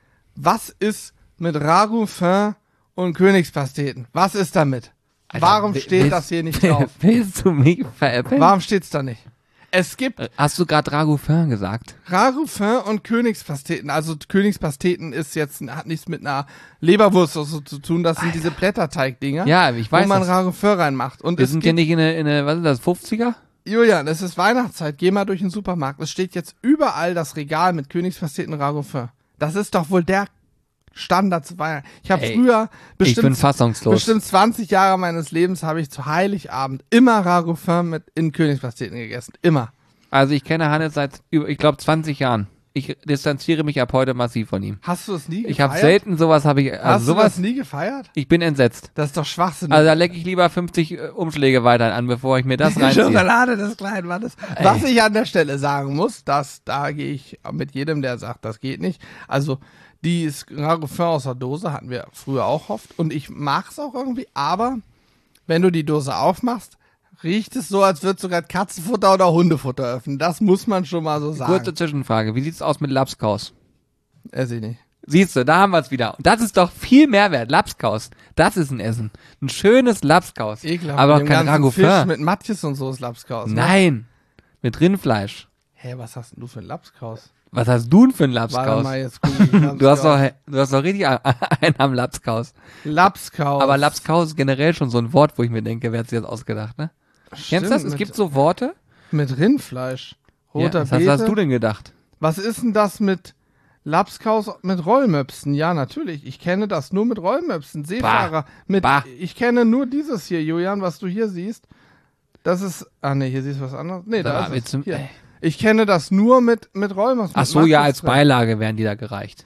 Was ist mit Ragout und Königspasteten? Was ist damit? Alter, Warum wi- steht willst- das hier nicht drauf? Willst du mich veräppeln? Warum steht's da nicht? Es gibt Äh, Hast du gerade Ragout gesagt? Ragout und Königspasteten. Also Königspasteten ist jetzt, hat nichts mit einer Leberwurst oder so zu tun. Das sind diese Blätterteig-Dinger, Ja, ich weiß wo man das. Ragout reinmacht. Und Wir es sind hier gibt, nicht in eine, in eine, was ist das, fünfziger? Julian, es ist Weihnachtszeit. Geh mal durch den Supermarkt. Es steht jetzt überall das Regal mit Königspasteten und Ragout. Das ist doch wohl der Standard zu Weihnachten. Ich habe Ey, früher Ich bin bestimmt, fassungslos. bestimmt zwanzig Jahre meines Lebens habe ich zu Heiligabend immer Ragout mit in Königspasteten gegessen. Immer. Also ich kenne Hannes seit, über, ich glaube, zwanzig Jahren. Ich distanziere mich ab heute massiv von ihm. Hast du es nie gefeiert? Ich habe selten sowas, habe ich, also Hast du sowas, das nie gefeiert? ich bin entsetzt. Das ist doch Schwachsinn. Also da lecke ich lieber fünfzig äh, Umschläge weiter an, bevor ich mir das Die reinziehe. Schokolade des kleinen Mannes. Was ich an der Stelle sagen muss, dass da gehe ich mit jedem, der sagt, das geht nicht. Also die ist Ragout aus der Dose, hatten wir früher auch oft. Und ich mag es auch irgendwie, aber wenn du die Dose aufmachst, riecht es so, als würde sogar Katzenfutter oder Hundefutter öffnen. Das muss man schon mal so sagen. Kurze Zwischenfrage, wie sieht's aus mit Lapskaus? Ess ich nicht. Siehst du, da haben wir es wieder. Und das ist doch viel Mehrwert. Lapskaus, das ist ein Essen. Ein schönes Lapskaus. Ekelhaft. Aber mit dem kein ganzen Ragout. Fisch mit Matjes und so ist Lapskaus. Ne? Nein, mit Rindfleisch. Hä, was hast denn du für ein Lapskaus? Was hast du denn für ein Warte Lapskaus? mal, jetzt guck ich Lapskaus. Du hast doch, du hast doch richtig einen am Lapskaus. Lapskaus. Aber Lapskaus ist generell schon so ein Wort, wo ich mir denke, wer hat sich das ausgedacht, ne? Kennst du das? Es mit, gibt so Worte. mit Rindfleisch. Ja, Roter was hast, Beete. was hast du denn gedacht? Was ist denn das mit Lapskaus mit Rollmöpsen, ja, natürlich. Ich kenne das nur mit Rollmöpsen. Seefahrer mit. Bah. Ich kenne nur dieses hier, Julian, was du hier siehst. Das ist. Ah, nee, hier siehst du was anderes. Nee, da Sag mal, ist es. willst du- Hier. ey. Ich kenne das nur mit, mit Rollmöpsen. Ach mit so, ja, als Makros drin. Beilage werden die da gereicht.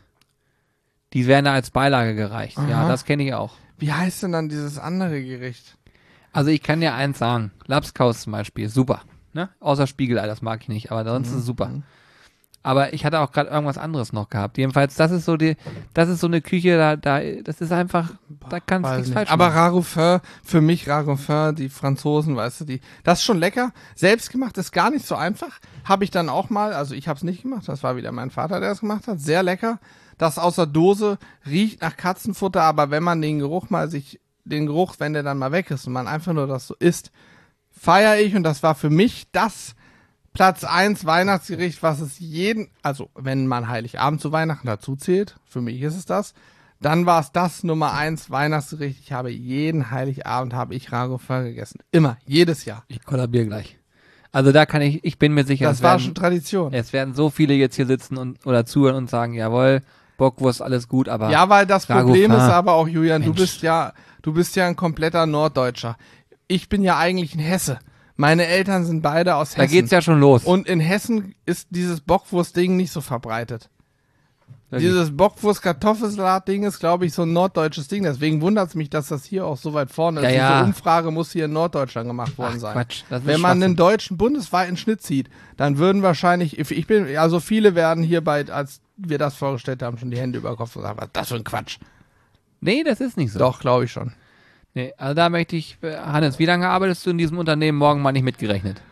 Die werden da als Beilage gereicht. Ja, Aha. das kenne ich auch. Wie heißt denn dann dieses andere Gericht? Also ich kann dir eins sagen. Lapskaus zum Beispiel, super. Ne? Außer Spiegelei, das mag ich nicht, aber sonst ist es super. Aber ich hatte auch gerade irgendwas anderes noch gehabt. Jedenfalls, das ist so die, das ist so eine Küche, da, da, das ist einfach, da kannst du Weiß nichts nicht. falsch Aber machen. Ragoufin, für mich Ragoufin, die Franzosen, weißt du, die, das ist schon lecker. Selbstgemacht ist gar nicht so einfach. Habe ich dann auch mal, also ich habe es nicht gemacht, das war wieder mein Vater, der es gemacht hat. Sehr lecker. Das aus der Dose riecht nach Katzenfutter, aber wenn man den Geruch mal sich, den Geruch, wenn der dann mal weg ist und man einfach nur das so isst, feiere ich, und das war für mich das Platz eins Weihnachtsgericht, was es jeden, also wenn man Heiligabend zu Weihnachten dazu zählt, für mich ist es das, dann war es das Nummer eins Weihnachtsgericht. Ich habe jeden Heiligabend habe ich Ragoufin gegessen. Immer, jedes Jahr. Ich kollabiere gleich. Also da kann ich, ich bin mir sicher, Das es war werden, schon Tradition. es werden so viele jetzt hier sitzen und oder zuhören und sagen, jawohl, Bockwurst, alles gut, aber Ja, weil das Problem Ragoufin. ist aber auch, Julian, du Mensch. bist ja, du bist ja ein kompletter Norddeutscher. Ich bin ja eigentlich ein Hesse. Meine Eltern sind beide aus da Hessen. geht's ja schon los. Und in Hessen ist dieses Bockwurst-Ding nicht so verbreitet. Wirklich. Dieses Bockwurst-Kartoffelsalat-Ding ist, glaube ich, so ein norddeutsches Ding. Deswegen wundert es mich, dass das hier auch so weit vorne ist. Ja, ja. Diese Umfrage muss hier in Norddeutschland gemacht worden Ach, sein. Quatsch, das ist Wenn man Schwachsinn. einen deutschen bundesweiten Schnitt zieht, dann würden wahrscheinlich, ich bin, also viele werden hierbei, als wir das vorgestellt haben, schon die Hände über den Kopf und sagen, was ist das für ein Quatsch. Nee, das ist nicht so. Doch, glaube ich schon. Nee, also da möchte ich, äh, Hannes, wie lange arbeitest du in diesem Unternehmen? Morgen mal nicht mitgerechnet.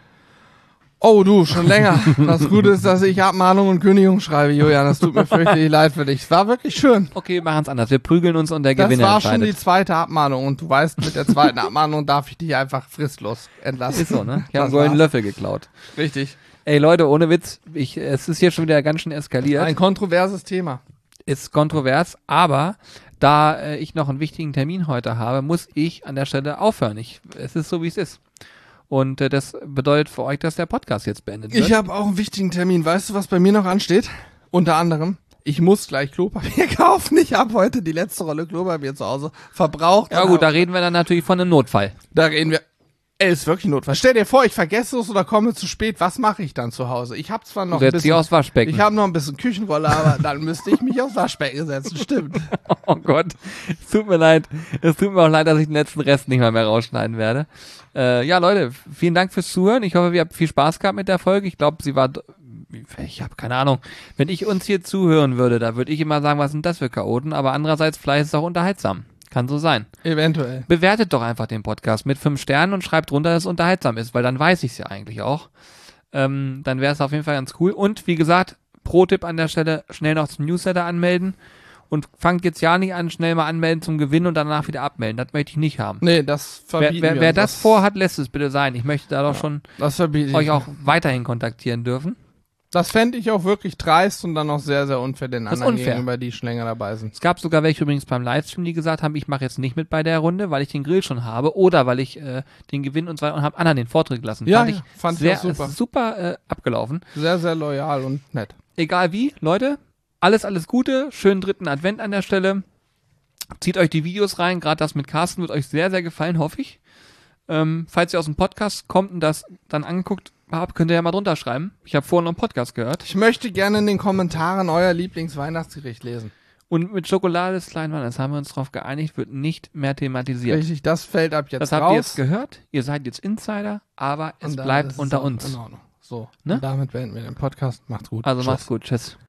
Oh, du, schon länger. Das Gute ist, dass ich Abmahnung und Kündigung schreibe, Julian. Das tut mir fürchterlich leid für dich. Es war wirklich schön. Okay, wir machen's anders. Wir prügeln uns und der Das Gewinner war schon die entscheidet. zweite Abmahnung, und du weißt, mit der zweiten Abmahnung darf ich dich einfach fristlos entlassen. Ist so, ne? Ich habe einen Das goldenen war's. Löffel geklaut. Richtig. Ey, Leute, ohne Witz, ich, es ist hier schon wieder ganz schön eskaliert. Ein kontroverses Thema. Ist kontrovers, aber da äh, ich noch einen wichtigen Termin heute habe, muss ich an der Stelle aufhören. Ich, es ist so, wie es ist. Und äh, das bedeutet für euch, dass der Podcast jetzt beendet wird. Ich habe auch einen wichtigen Termin. Weißt du, was bei mir noch ansteht? Unter anderem, ich muss gleich Klopapier kaufen. Ich habe heute die letzte Rolle Klopapier zu Hause verbraucht. ja gut, da reden wir dann natürlich von einem Notfall. Da reden wir. Ey, ist wirklich Notfall. Stell dir vor, ich vergesse es oder komme zu spät. Was mache ich dann zu Hause? Ich habe zwar noch Du ein setzt dich bisschen, aufs Waschbecken. ich habe noch ein bisschen Küchenrolle, aber dann müsste ich mich aufs Waschbecken setzen. Stimmt. Oh Gott, es tut mir leid. Es tut mir auch leid, dass ich den letzten Rest nicht mal mehr rausschneiden werde. Äh, ja, Leute, vielen Dank fürs Zuhören. Ich hoffe, ihr habt viel Spaß gehabt mit der Folge. Ich glaube, sie war, ich habe keine Ahnung. Wenn ich uns hier zuhören würde, da würde ich immer sagen, was sind das für Chaoten? Aber andererseits, vielleicht ist es auch unterhaltsam. Kann so sein. Eventuell. Bewertet doch einfach den Podcast mit fünf Sternen und schreibt drunter, dass es unterhaltsam ist, weil dann weiß ich es ja eigentlich auch. Ähm, dann wäre es auf jeden Fall ganz cool. Und wie gesagt, Pro-Tipp an der Stelle, schnell noch zum Newsletter anmelden. Und fangt jetzt ja nicht an, schnell mal anmelden zum Gewinn und danach wieder abmelden. Das möchte ich nicht haben. Nee, das Wer, verbieten wer, wir wer uns. das vorhat, lässt es bitte sein. Ich möchte da doch schon Das verbiete ich. euch auch weiterhin kontaktieren dürfen. Das fände ich auch wirklich dreist und dann auch sehr, sehr unfair den Das ist anderen unfair. gegenüber, die schon länger dabei sind. Es gab sogar welche übrigens beim Livestream, die gesagt haben, ich mache jetzt nicht mit bei der Runde, weil ich den Grill schon habe oder weil ich äh, den Gewinn und so weiter und habe anderen den Vortritt gelassen. Ja, fand ja, ich fand ich sehr, auch super. ist super äh, abgelaufen. Sehr, sehr loyal und nett. Egal wie, Leute, alles, alles Gute, schönen dritten Advent an der Stelle. Zieht euch die Videos rein, gerade das mit Carsten wird euch sehr, sehr gefallen, hoffe ich. Ähm, falls ihr aus dem Podcast kommt und das dann angeguckt habt, könnt ihr ja mal drunter schreiben. Ich habe vorhin noch einen Podcast gehört. Ich möchte gerne in den Kommentaren euer Lieblingsweihnachtsgericht lesen. Und mit Schokolade ist Kleinmann, das haben wir uns darauf geeinigt, wird nicht mehr thematisiert. Richtig, das fällt ab jetzt Das habt raus. ihr jetzt gehört. Ihr seid jetzt Insider, aber es Und dann bleibt ist es unter auch uns. in Ordnung. So, Ne? und damit beenden wir den Podcast. Macht's gut. Also Tschüss. macht's gut. Tschüss.